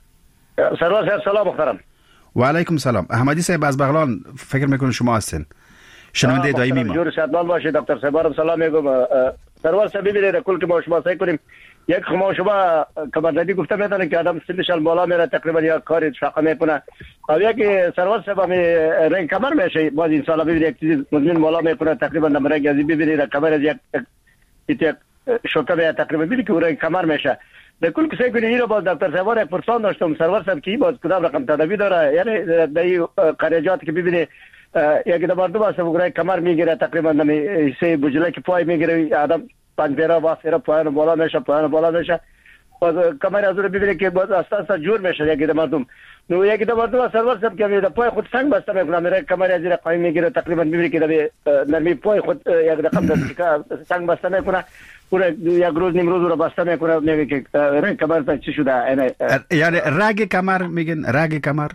[SPEAKER 6] سرور صاحب سلام محترم.
[SPEAKER 2] و علیکم سلام. احمدی صاحب از بغلان فکر میکنم شما هستین. شنونده دائمی ما.
[SPEAKER 6] جور صحتمند باشید دکتر صاحب. سلام میگم. سرور صاحب ببینید کل که ما شما سعی کنیم یک خما شما کمردی گفته میتونه که آدم سنش بالا میره تقریبا یک کاری شاقه میکنه او یک سرور صاحب می رنگ کمر میشه باز این سالا ببینید یک چیز مزمن بالا میکنه تقریبا نمره ازی ببینید کمر از یک یک شوکه به تقریبا ببینید که رنگ کمر میشه. در کل که سعی کنید این رو باز دکتر صاحب یک پرسان داشتم سرور صاحب کی باز کدام رقم تداوی داره، یعنی در این خراجات که ببینید یک دو دو واسه وگرای کمر میگیره تقریبا نمی سه بجله که پای میگیره آدم پنجره واسه پایان بالا میشه پایان بالا میشه باز کمر از رو ببینه که باز اساسا جور میشه یک مردم نو یک دو مردم سرور سب که میده پای خود سنگ بسته میکنه میره کمر از رو قایم میگیره تقریبا ببینه که نرمی پای خود یک رقم سنگ بسته میکنه پورا یک روز نیم روز رو بسته میکنه میگه که رنگ کمر چی شده
[SPEAKER 2] یعنی رگ کمر میگن رگ کمر.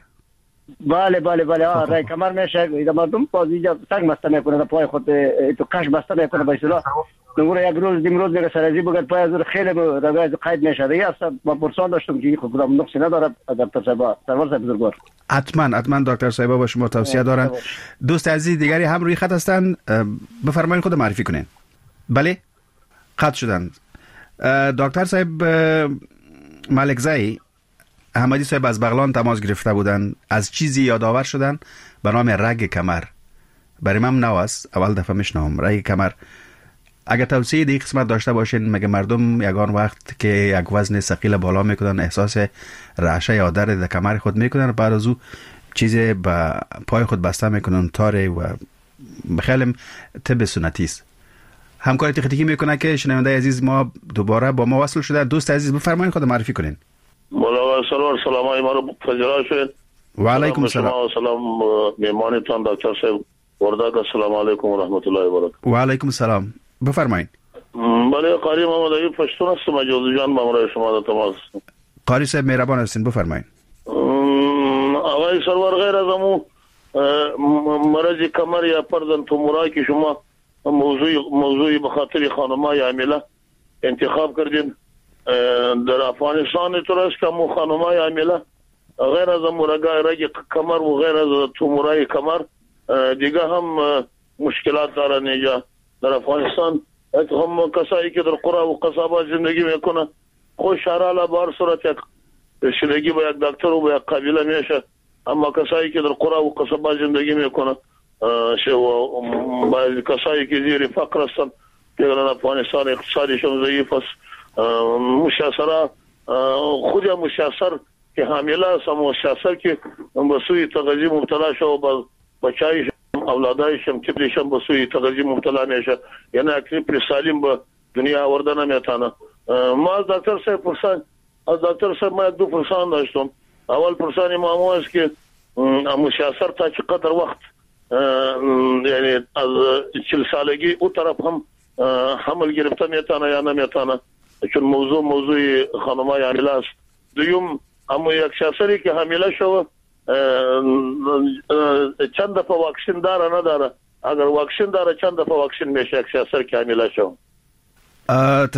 [SPEAKER 6] بله بله بله آ رای کمر میشه اینا مردم بازیجا سنگ بسته میکنه پای خود تو کش بسته میکنه به اصطلاح نور یک روز دیم روز میره سرازی بگرد پای از خیلی روایت قید میشه دیگه اصلا با پرسان داشتم که خود کدام نقصی نداره دکتر صاحب سرور صاحب بزرگوار.
[SPEAKER 2] حتما حتما دکتر صاحب با شما توصیه دارن. دوست عزیز دیگری هم روی خط هستن، بفرمایید خود معرفی کنین. بله خط شدن. دکتر صاحب ملکزئی احمدی صاحب از بغلان تماس گرفته بودن، از چیزی یادآور شدن به نام رگ کمر. برای من نو است، اول دفعه میشنوم رگ کمر. اگه توصیه دی قسمت داشته باشین، مگه مردم یگان وقت که یک وزن ثقیل بالا میکنن احساس رعشه یا درد در کمر خود میکنن، بعد از او چیزی به پای خود بسته میکنن تاره و بخیالم طب سنتی است. همکار تکنیکی میکنه که شنونده عزیز ما دوباره با ما وصل شده. دوست عزیز بفرمایید خود معرفی کنین.
[SPEAKER 7] مولا سرور سلامای ما رو پذیرا شد.
[SPEAKER 2] و علیکم السلام.
[SPEAKER 7] سلام میمانتان دکتر صاحب وردک. السلام علیکم و رحمت الله و برکاته.
[SPEAKER 2] و علیکم السلام. بفرمایید.
[SPEAKER 7] بله قاری محمد علی پشتون هستم اجازه جان با مرای شما در تماس.
[SPEAKER 2] قاری صاحب مهربان هستین بفرمایید.
[SPEAKER 7] آقای سرور غیر از امو مرض کمر یا پردن تومورایی که شما موضوع موضوعی به خاطر خانمای حامله انتخاب کردین در افغانستان تو است که مو خانمای حامله غیر از مرگای رگ کمر و غیر از تومورای کمر دیگه هم مشکلات دارن اینجا در افغانستان. هم کسایی که در قرى و قصابات زندگی میکنه خوش حالا بار صورت یک شلگی با یک دکتر و با یک قبیله میشه، اما کسایی که در قرى و قصابات زندگی میکنه شو بعض کسایی که زیر فقر هستن که در افغانستان اقتصادشون ضعیف است، مشاصره خود مشاصر که حامله است، مشاصر که به سوی تغذیه مبتلا شو با بچایش اولادایش هم طفلش هم به سوی تغذیه مبتلا میشه، یعنی اکلیپ سالم به دنیا آوردن نمیتونه. ما از دکتر صاحب پرسان از دکتر صاحب ما دو پرسان داشتم. اول پرسان ما است که مشاصر تا چقدر وقت یعنی از چهل سالگی او طرف هم حمل گرفته میتونه یا نمیتونه، چون موضوع موضوع خانمای حامله است. دوم اما یک شخصی که حامله شو چند دفعه واکسین داره نداره، اگر واکسین داره چند دفعه واکسین میشه یک شخصی که حامله شو.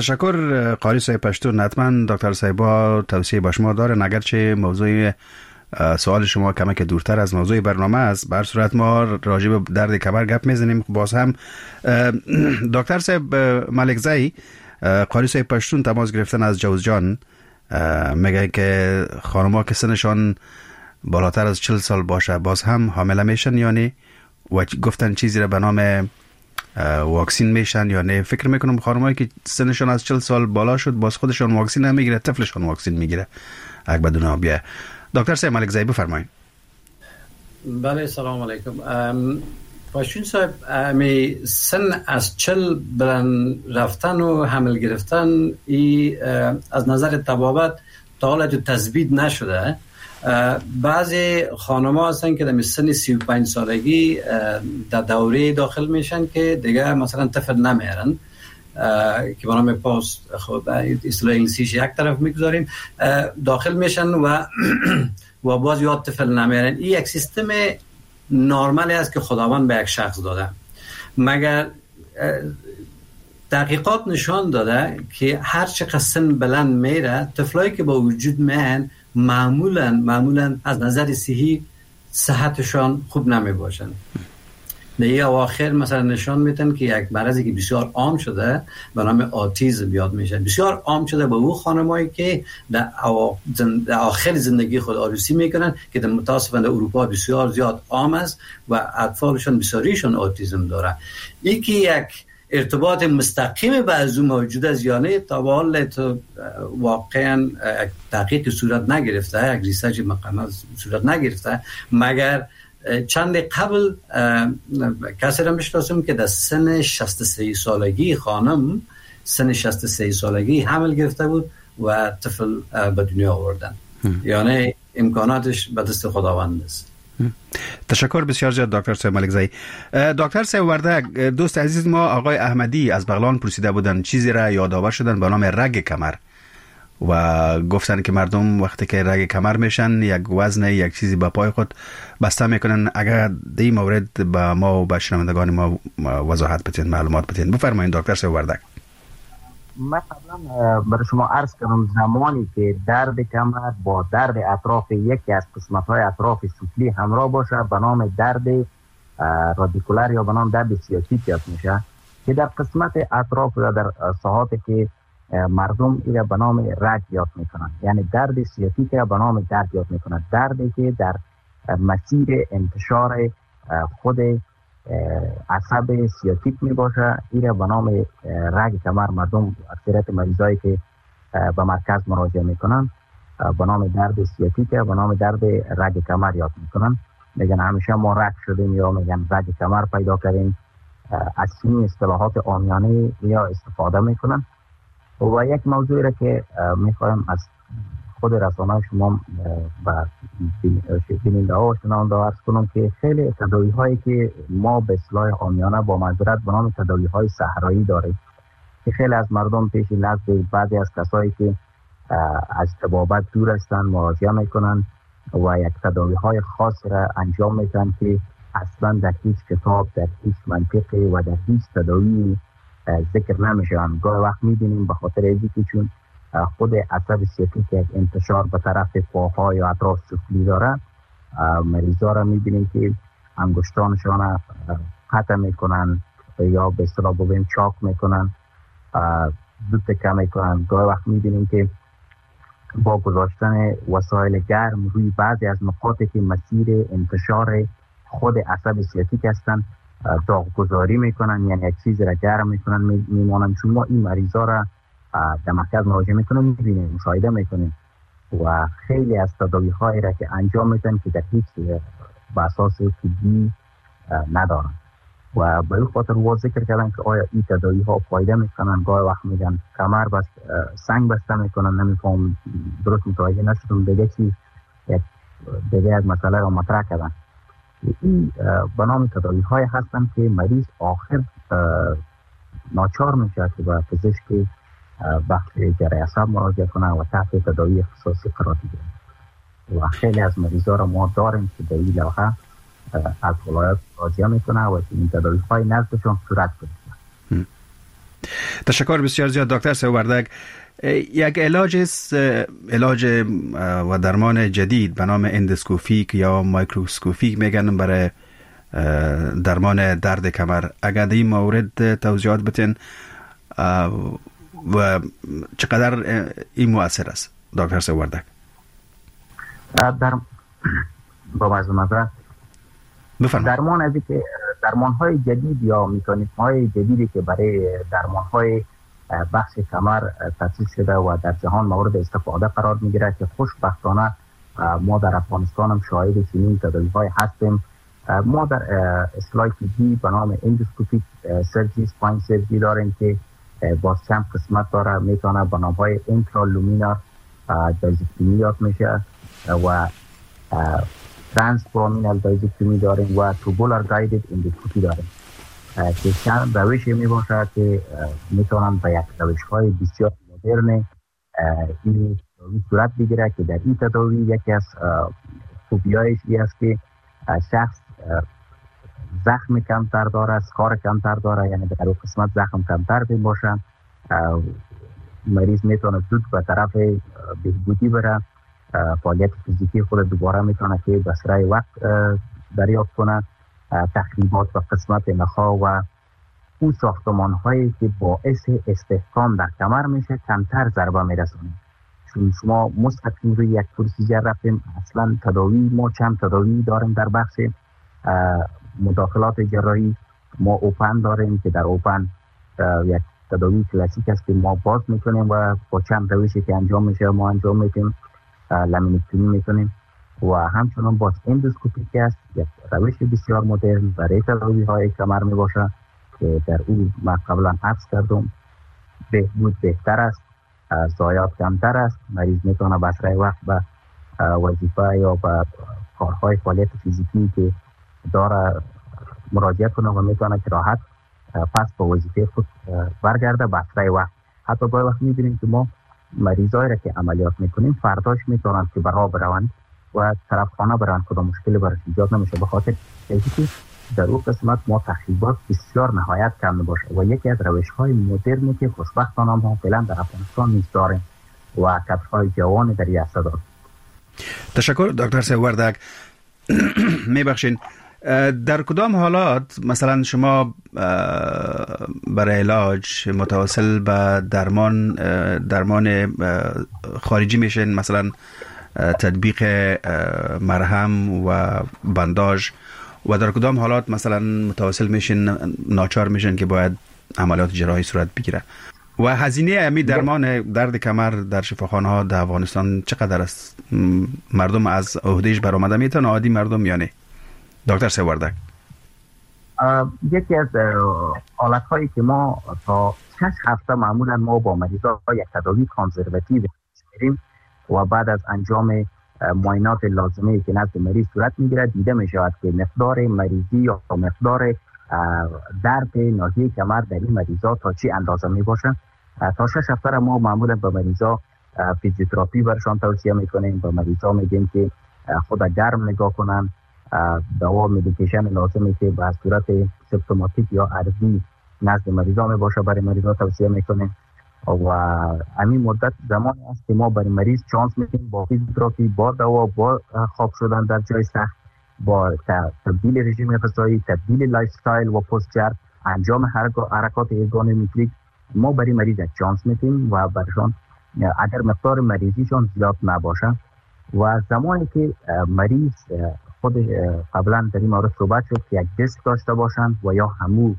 [SPEAKER 2] تشکر قاری صاحب پشتون. حتما دکتر صاحب توصیه با شما داره، اگرچه موضوع سوال شما کمک دورتر از موضوع برنامه است. به هر صورت ما راجع به درد کمر گپ میزنیم. باز هم دکتر صاحب ملکزی قاری صاحب پشتون تماس گرفتن از جوزجان، میگه که خانم‌ها که سنشان بالاتر از چهل سال باشه باز هم حامله میشن یا نه، و گفتن چیزی را به نام واکسین میشن یا نه. فکر میکنم خانمایی که سنشان از چهل سال بالا شد باز خودشان واکسین نمیگیره، طفلشان واکسین میگیره اگه بدون بیه. دکتر صاحب ملکزی بفرمایید.
[SPEAKER 3] بله سلام علیکم. پاشون صاحب امی سن از چل بلند رفتن و حمل گرفتن ای از نظر طبابت تا حالا تو تثبیت نشده. بعضی خانم‌ها هستن که در سن سی و پنج سالگی در دوره داخل میشن که دیگه مثلا طفل نمیارن که با نام پاست خود اصطلاح انگلیسیش یک طرف میگذاریم، داخل میشن و و باز یاد طفل نمیارن. این یک سیستم نرمالی است که خداوند به یک شخص داده، مگر تحقیقات نشان داده که هر چقدر سن بلند میره طفلایی که با وجود میان معمولا معمولا از نظر صحی صحتشان خوب نمی باشن. در اواخر مثلا نشان میدن که یک مرضی که بسیار عام شده به نام آتیزم یاد میشه، بسیار عام شده به او خانمایی که در, او... در آخر زندگی خود عروسی میکنن که در متاسفانه در اروپا بسیار زیاد عام است و اطفالشان بسیاریشون آتیزم داره. این که یک ارتباط مستقیم به از موجود است یا نه تا به حال واقعا تحقیق صورت نگرفته، یک ریسرچ مقام صورت نگرفته، مگر چند قبل کسی را میشناسم که در سن شصت و سه سالگی خانم سن شصت و سه سالگی حمل گرفته بود و طفل به دنیا آوردن. یعنی امکاناتش به دست خداوند است.
[SPEAKER 2] تشکر بسیار زیاد دکتر صاحب ملکزی. دکتر صاحب وردک، دوست عزیز ما آقای احمدی از بغلان پرسیده بودن، چیزی را یادآور شدن به نام رگ کمر و گفتن که مردم وقتی که رگ کمر میشن یک وزن یک چیزی به پای خود بسته میکنن. اگر در این مورد به ما و به شنوندگان ما وضاحت بتین، معلومات بتین. بفرمایید دکتر صاحب وردک.
[SPEAKER 4] من قبلا برای شما عرض کردم زمانی که درد کمر با درد اطراف یکی از قسمت‌های اطراف سفلی همراه باشه به نام درد رادیکولر یا به نام درد سیاتیک یاد میشه، که در قسمت اطراف یا در ساحات که مردم ایره به نام رگ یاد میکنن، یعنی درد سیاتیک را به نام درد یاد میکنن، دردی که در مسیر انتشار خود عصب سیاتیک می باشه. ایره به نام رگ کمر مردم اکثریت مریضایی که به مرکز مراجعه میکنن به نام درد سیاتیک به نام درد رگ کمر یاد میکنن. میگن همیشه ما رگ شدیم یا میگن رگ کمر پیدا کردیم. از این اصطلاحات عامیانه یا استفاده میکنن. و یک موضوعی را که میخوایم از خود رسانه شما و بیننده ها و شنونده ها عرض کنم که خیلی تداوی هایی که ما به اصطلاح عامیانه با معذرت به نام تداوی های صحرایی داریم که خیلی از مردم پیش نزد بعضی از کسایی که از طبابت دور هستن مراجعه میکنن و یک تداوی های خاص را انجام میدن که اصلا در هیچ کتاب، در هیچ منطقه و در هیچ تداوی ذکر نمیشن. گاهی وقت میبینیم به خاطر اینکه چون خود عصب سیاتیک یک انتشار به طرف پاها یا اطراف سفلی داره، مریضا را میبینیم که انگشتانشان قطع میکنن یا به اصطلاح بگیم چاک میکنن، دو تکه میکنن. گاهی وقت میبینیم که با گذاشتن وسایل گرم روی بعضی از نقاطی که مسیر انتشار خود عصب سیاتیک هستن داغگذاری میکنن، یعنی یک چیز را گرم میکنن میمانن. چون ما این مریضا را در مرکز مراجعه میکنیم میبینیم، مشاهده میکنیم و خیلی از تداوی هایی را که انجام میدن که در هیچ به اساس طبی ندارن و به این خاطر وا ذکر کردن که آیا این تداوی ها فایده میکنن. گاهی وقت میگن کمر بس سنگ بسته میکنن، نمیفهم درست متوجه نشدم دیگه چی یک دیگه از مسئله را مطرح کردن. این به نام تداوی های هستن که مریض آخر ناچار میشه که به پزشک بخش جراحی عصب مراجعه کنه و تحت تداوی اختصاصی قرار بگیرن و خیلی از مریضا را ما داریم که در این لوحه از ولایت مراجعه میکنه و این تداوی های نزدشان صورت بگیره.
[SPEAKER 2] تشکر بسیار زیاد دکتر صاحب وردک. یک علاج است، علاج و درمان جدید به نام اندوسکوپیک یا مایکروسکوپیک میگن برای درمان درد کمر. اگر در این مورد توضیحات بتین و چقدر این مؤثر است دکتر سوردک؟
[SPEAKER 4] در با معذرت
[SPEAKER 2] بفرمایید.
[SPEAKER 4] درمان از که درمان های جدید یا مکانیزم های جدیدی که برای درمان های بخش کمر تأسیس شده و در جهان مورد استفاده قرار میگیره که خوشبختانه ما در افغانستان هم شاهد چنین تداوی های هستیم. ما در اصطلاح طبی به نام اندوسکوپیک سرجری اسپاین سرجری داریم که با چند قسمت داره، میتونه به نام های انترالومینار دایزکتومی یاد میشه و ترانس پرومینال دایزکتومی داریم و توبولار گایدد اندوسکوپی داریم که چند روشی می باشه که میتونن به یک روش های بسیار مدرن این صورت بگیره که در این تداوی یکی از خوبیایش این است که شخص زخم کمتر داره، سکار کمتر داره، یعنی در اون قسمت زخم کمتر بین باشه، مریض میتونه زود به طرف بهبودی بره، فعالیت فیزیکی خود دوباره میتونه که به سرعت وقت دریافت کنه، تخریبات و قسمت نخا و اون ساختمان هایی که باعث استحکام در کمر میشه کمتر ضربه میرسونه. چون شما مستقیم روی یک پروسیجر رفتیم، اصلا تداوی ما چند تداوی داریم در بخش مداخلات جراحی. ما اوپن داریم که در اوپن یک تداوی کلاسیک است که ما باز میکنیم و با چند روشی که انجام میشه ما انجام میکنیم، لامینکتومی میکنیم و همچنان باز اندوسکوپیک است، یک روش بسیار مدرن برای تداوی های کمر می باشه که در او من قبلا عرض کردم بهبود بهتر است، ضایعات کمتر است، مریض میتونه به اسرع وقت به وظیفه یا به کارهای فعالیت فیزیکی که داره مراجعه کنه و میتونه که راحت پس به وظیفه خود برگرده به اسرع وقت. حتی باید وقت میبینیم که ما مریضایی را که عملیات میکنیم فرداش میتونن که برها بروند و طرف خانه برن، کدام مشکلی برش ایجاد نمیشه، به خاطر اینکه در اون قسمت ما تخریبات بسیار نهایت کم باشه و یکی از روش های مدرنی که خوشبختانه ما فعلا در افغانستان نیست داریم و کادرهای جوان در این عرصه داریم.
[SPEAKER 2] تشکر دکتر سوردک. میبخشین، در کدام حالات مثلا شما برای علاج متواصل به درمان درمان خارجی میشین، مثلا تطبیق مرهم و بنداژ، و در کدام حالات مثلا متواصل میشین ناچار میشین که باید عملیات جراحی صورت بگیره؟ و هزینه امی درمان درد کمر در شفاخانه ها در افغانستان چقدر است؟ مردم از عهدهش برآمده میتونه، عادی مردم یا نه؟ دکتر سوردک.
[SPEAKER 4] یکی از حالت هایی که ما تا شش هفته معمولا ما با مریضا یک تداوی کانزرواتیو میریم و بعد از انجام معاینات لازمه که نزد مریض صورت میگیره دیده میشود که مقدار مریضی یا مقدار درد ناحیه کمر در این مریضا تا چی اندازه می باشه. تا شش هفته ما معمولا به مریضا فیزیوتراپی برشان توصیه میکنیم، به مریضا میگیم که خود گرم نگاه کنن، دوا مدیکیشن لازمی که به صورت سیمپتوماتیک یا عرضی نزد مریضا می باشه برای مریضا توصیه میکنیم و همین مدت زمان است که ما برای مریض چانس میدیم با فیزیوتراپی، با دوا، با خواب شدن در جای سخت، با تبدیل رژیم غذایی، تبدیل لایف استایل و پوسچر، انجام حرکات ارگونومتریک ما برای مریض چانس میدیم و برشان اگر مقدار مریضیشون زیاد نباشه و زمانی که مریض خود قبلا در این مورد صحبت شد که یک دیسک داشته باشند و یا همو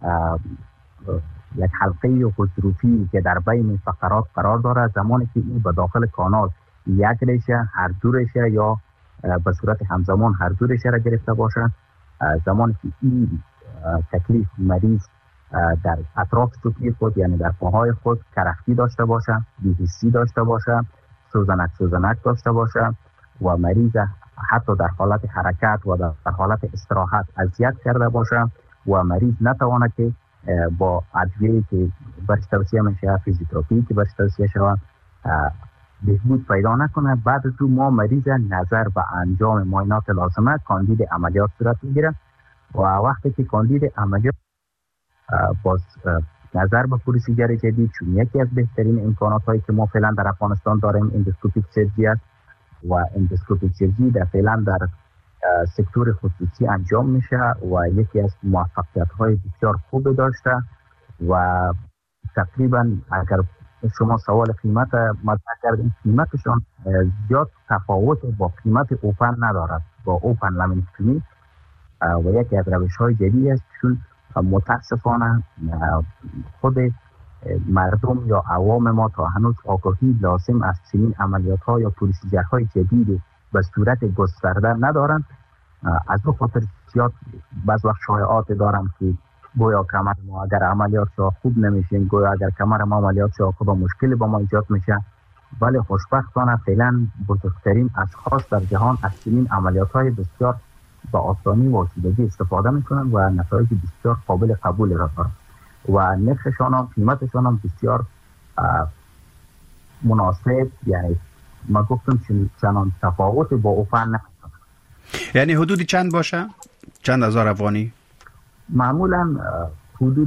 [SPEAKER 4] یک حلقه غضروفی که در بین فقرات قرار داره، زمانی که این به داخل کانال یک ریشه، هر دو ریشه یا به صورت همزمان هر دو ریشه را گرفته باشند، زمانی که این تکلیف مریض در اطراف سطحی خود یعنی در پاهای خود کرختی داشته باشند، بی‌حسی داشته باشند، سوزنک سوزنک داشته باشند و مریض حتی در حالت حرکت و در حالت استراحت اذیت کرده باشند و مریض نتواند که با ادویه‌ای که برش توصیه میشه، فیزیوتراپی که برش توصیه شود، بهبود پیدا نکنه، بعد از اون ما مریض نظر به انجام معاینات لازمه کاندید عملیات صورت میگیره و وقتی که کاندید عملیات باز نظر به پروسیجر جدید، چون یکی از بهترین امکانات هایی که ما فعلا در افغانستان داریم اندوسکوپیک سرجری است و اندوسکوپیک سرجری در فعلا در سکتور خصوصی انجام میشه و یکی از موفقیت های بسیار خوب داشته و تقریبا اگر شما سوال قیمت مطرح کردین، قیمتشان زیاد تفاوت با قیمت اوپن ندارد، با اوپن لامینکتومی و یکی از روش های جدید است. چون متاسفانه خود مردم یا عوام ما تا هنوز آگاهی لازم از چنین عملیات ها یا پروسیجر های جدید به صورت گسترده ندارند. از دو خاطر زیاد بعض وقت شایعات دارم که گویا کمر ما اگر عملیات شا خوب نمیشه، گویا اگر کمر ما عملیات شا خوب مشکل با ما ایجاد میشه. ولی خوشبختانه فعلا بزرگترین اشخاص در جهان از چنین عملیات های بسیار با آسانی و آسودگی استفاده میکنن و نتایج بسیار قابل قبول را دارن و نرخشان هم قیمتشان هم بسیار مناسب، یعنی ما گفتم چنان تفاوت با اوپن نمیکنن.
[SPEAKER 2] یعنی حدود چند باشه؟ چند هزار افغانی؟
[SPEAKER 4] معمولا حدود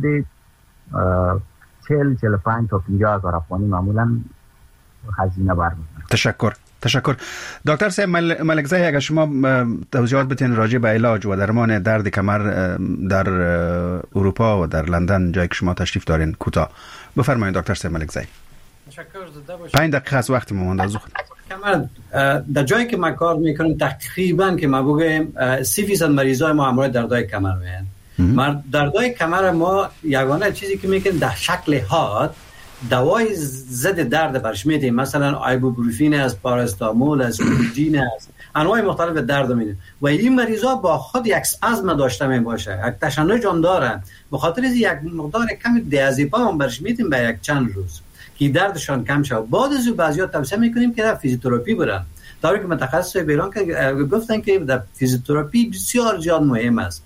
[SPEAKER 4] چهل چهل و پنج تا پنجاه هزار افغانی معمولا هزینه برمی‌دارن.
[SPEAKER 2] تشکر تشکر دکتر صاحب ملکزی، اگر شما توضیحات بتین راجع به علاج و درمان درد کمر در اروپا و در لندن جایی که شما تشریف دارین کوتاه بفرمایید دکتر صاحب ملکزی.
[SPEAKER 3] تشکر زده باشید.
[SPEAKER 2] پنج دقیقه از وقت ما مونده. از
[SPEAKER 3] کمر در جایی که ما کار میکنیم تقریبا که ما بگیم سی فیصد مریضای ما همراه دردای کمر میان. ما دردای کمر ما یگانه چیزی که میکنیم در شکل حاد دوای ضد درد برش میدیم، مثلا آیبوپروفین است، پاراستامول است، کوژین است، انواع مختلف درد میدیم و این مریضا با خود یک اسپازم داشته می باشه، یک تشنج هم دارن، به خاطر از یک مقدار کمی دیازپام هم برش میدیم به یک چند روز که دردشان کم شه. بعد از بعضیا توصیه میکنیم که در فیزیوتراپی برن. داری که متخصص ایران که گفتن که در فیزیوتراپی بسیار زیاد مهم است.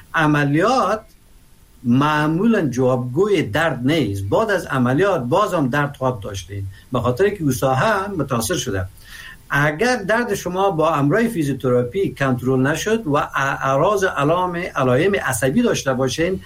[SPEAKER 3] عملیات معمولا جوابگوی درد نیست. بعد از عملیات باز هم درد خواب داشتین به خاطر که گوساها متاثر شده. اگر درد شما با امرای فیزیوتراپی کنترل نشد و اعراض علائم علائم عصبی داشته باشین،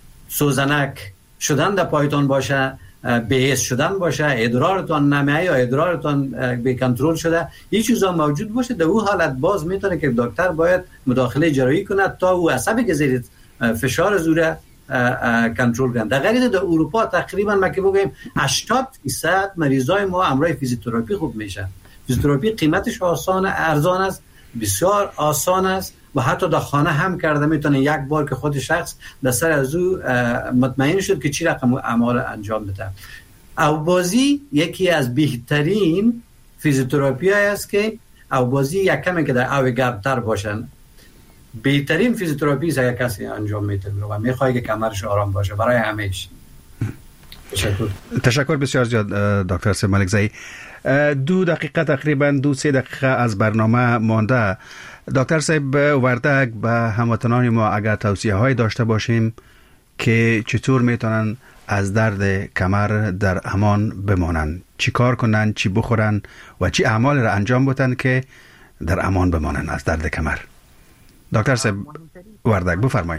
[SPEAKER 3] سوزنک شدن در پایتون باشه، بی‌حس شدن باشه، ادرارتان نمیه یا ادرارتان به کنترل شده، این چیزا موجود باشه، در اون حالت باز میتونه که دکتر باید مداخله جراحی کنه تا او عصبی که زیر فشار زوره کنترل کنند. در غیر در اروپا تقریبا ما که بگیم هشتاد درصد مریضای ما امرای فیزیوتراپی خوب میشن. فیزیوتراپی قیمتش آسان ارزان است، بسیار آسان است و حتی در خانه هم کرده میتونه یک بار که خود شخص در سر از او مطمئن شد که چی رقم اعمال انجام بده. اوبازی یکی از بهترین فیزیوتراپی است که اوبازی یک کمی که در او گرمتر باشن بهترین فیزیوتراپی است که کسی انجام میده و میخواد که کمرش آرام باشه برای همیشه. تشکر.
[SPEAKER 2] تشکر بسیار زیاد دکتر صاحب ملکزی. دو دقیقه تقریبا دو سه دقیقه از برنامه مانده. دکتر صاحب وردک به هموطنان ما اگر توصیه های داشته باشیم که چطور میتونن از درد کمر در امان بمانن، چی کار کنن، چی بخورن و چی اعمال را انجام بدن که در امان بمانن از درد کمر. دکتر صاحب وردک بفرمایید.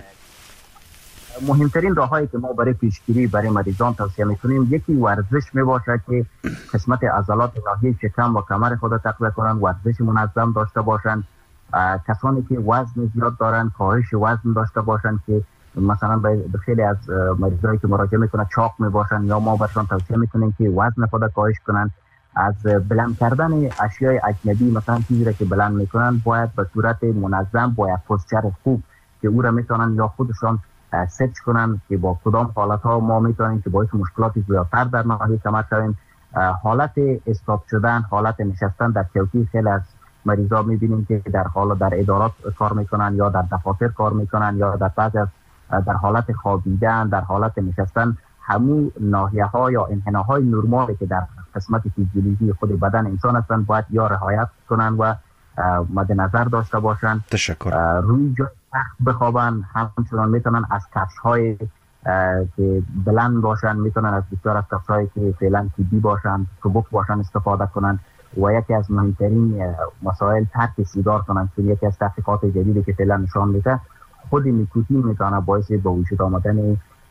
[SPEAKER 4] مهمترین راههایی که ما برای پیشگیری برای مریضان توصیه میکنیم یکی ورزش میباشه که قسمت عضلات ناحیه شکم و کمر خود تقویت کنن، ورزش منظم داشته باشن. کسانی که وزن زیاد دارن کاهش وزن داشته باشن که مثلا به خیلی از مریضایی که مراجعه میکنن چاق میباشن یا ما برشان توصیه میکنیم که وزن خود کاهش کنن. از بلند کردن اشیاء اجنبی مثلا چیزی را که بلند میکنن باید به صورت منظم با یک پوزیشن خوب که او را میتونن یا خودشان سرچ کنن که با کدام حالت ها ما میتونیم که باعث مشکلات زیادتر در ناحیه کمر شویم. حالت استاپ شدن، حالت نشستن در چوکی، خیلی از مریضا میبینیم که در حال در ادارات کار میکنن یا در دفاتر کار میکنن یا در بعض از در حالت خوابیدن، در حالت نشستن، همون ناحیه ها یا انحناهای نرمالی که در قسمت فیزیولوژی خود بدن انسان هستن باید یا رعایت کنن و مد نظر داشته باشن.
[SPEAKER 2] تشکر.
[SPEAKER 4] روی جای سخت بخوابن، همچنان میتونن از کفش های که بلند باشن، میتونن از بسیار از کفش هایی که فعلا تیبی باشن، سبک باشن استفاده کنن و یکی از مهمترین مسائل ترک سیگار کنن که یکی از تحقیقات جدیدی که فعلا نشان میده خود نیکوتین میتونه باعث به وجود آمدن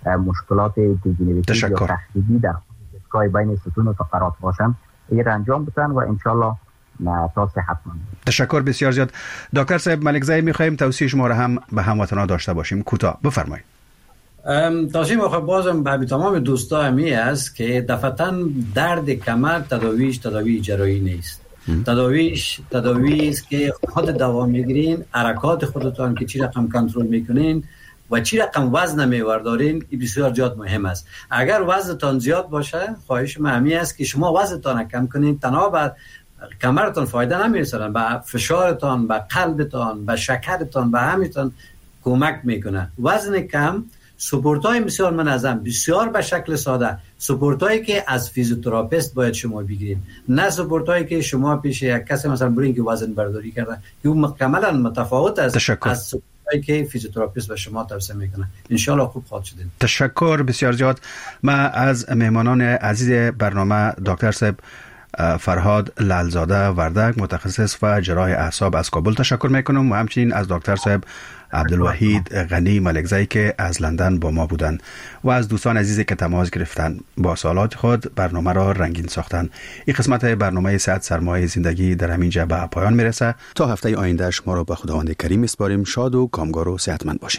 [SPEAKER 4] مشکلات دیجنریتیو یا
[SPEAKER 2] تشکر.
[SPEAKER 4] تخریبی در دستگاه بین ستون و فقرات باشن این انجام بتن و انشالله تا صحتمند.
[SPEAKER 2] تشکر بسیار زیاد. دکتر صاحب ملکزی میخوایم توصیه شما را هم به هموطنان داشته باشیم. کوتاه بفرمایید.
[SPEAKER 3] توصیه ما بازم به تمام دوستا همی است که دفعتاً درد کمر تداویش تداوی جراحی نیست. تداویش تداوی است که خود دوا میگیرین، حرکات خودتان که چی رقم کنترل میکنین و چی رقم وزن میوردارین، این بسیار زیاد مهم است. اگر وزنتان زیاد باشه خواهش من همی است که شما وزنتان کم کنین، تنها به کمرتان فایده نمیرسه، به فشارتان، به قلبتان، به شکرتان، به همیتان کمک میکنه. وزن کم، سپورتای بسیار منظم، بسیار به شکل ساده، سپورتایی که از فیزیوتراپیست باید شما بگیرید، نه سپورتایی که شما پیش یک کسی مثلا برین که وزن برداری کرده که اون کاملا متفاوت است
[SPEAKER 2] تشکر.
[SPEAKER 3] از سپورتایی که فیزیوتراپیست به شما توصیه میکنه. ان شاء الله خوب خواهد شدین.
[SPEAKER 2] تشکر بسیار زیاد. من از مهمانان عزیز برنامه دکتر صاحب فرهاد لعلزاده وردک، متخصص و جراح اعصاب از کابل تشکر میکنم و همچنین از دکتر صاحب عبدالوحید غنی ملکزی که از لندن با ما بودند و از دوستان عزیزی که تماس گرفتند با سوالات خود برنامه را رنگین ساختند. این قسمت برنامه صحت سرمایه زندگی در همینجا به پایان میرسه. تا هفته آینده شما را به خداوند کریم میسپاریم. شاد و کامگار و صحتمند باشید.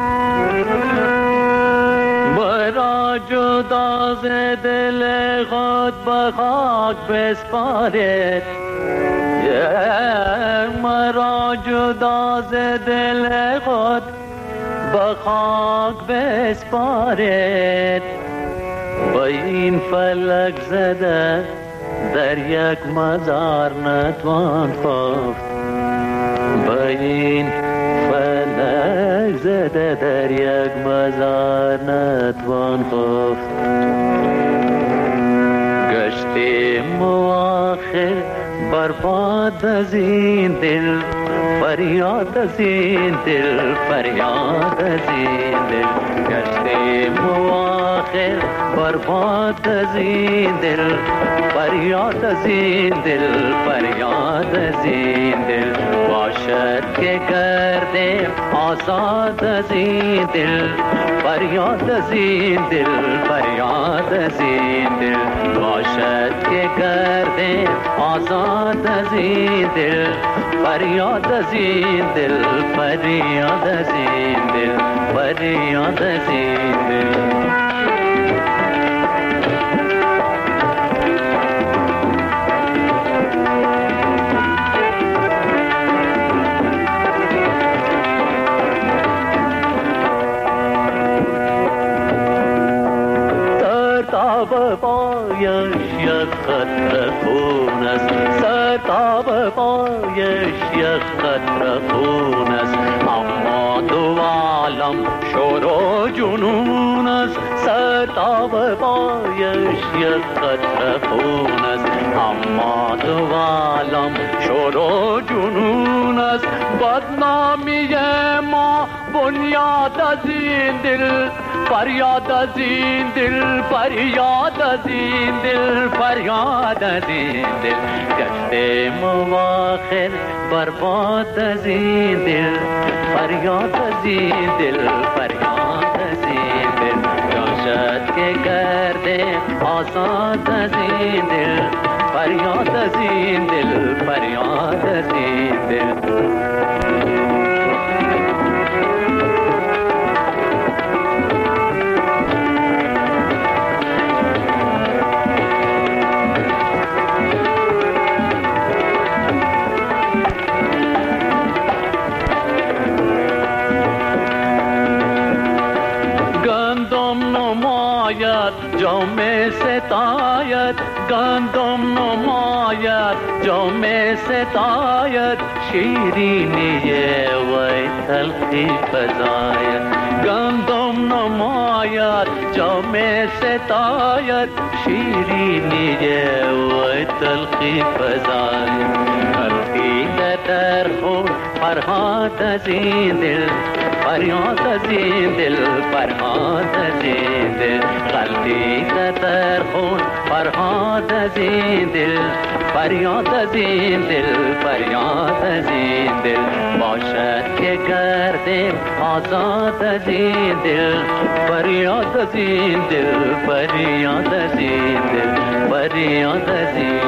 [SPEAKER 8] مرا جدا ز دل خود به خاک بسپارید، مرا جدا ز دل خود به خاک بسپارید، با این فلک زده در یک مزار نتوان خفت، با این فلک زده در یک مزار نتوان خفت. گشتیم آخر برباد از این دل، فریاد از این دل، فریاد از این دل. گشتیم آخر برباد از این دل، فریاد از این دل، فریاد از این دل. باشد که کردیم آزاد از این دل، فریاد از این دل، فریاد از این دل. باشد که کردیم آزاد از این دل، فریاد از این دل، فریاد از این دل، فریاد از این دل. سرتاب پایش یک قطره خون است، سرتاب پایش یک قطره خون است، اما دو عالم شور و جنون است. سرتاب پایش یک قطره خون است، اما دو عالم شور و جنون است. بدنامی ما بنیاد از این دل، فریاد از این دل، فریاد از این دل، فریاد از این دل. گشتیم آخر برباد از این دل، فریاد از این دل، فریاد از این دل. جاشد که کردیم آزاد از این دل، فریاد از این دل، فریاد از این دل. جام ستایت، گندم نماید جام ستایت، شیرینی وی تلخی فزاید. گندم نماید جام ستایت، شیرینی وی تلخی فزاید. تلخی در خون فرهاد از این دل، فریاد از این دل فریاد از این دل غلطی در خون فرهاد از این دل فریاد از این دل فریاد از این دل باشد که گردیم آزاد از این دل فریاد از این دل فریاد از این دل فریاد از این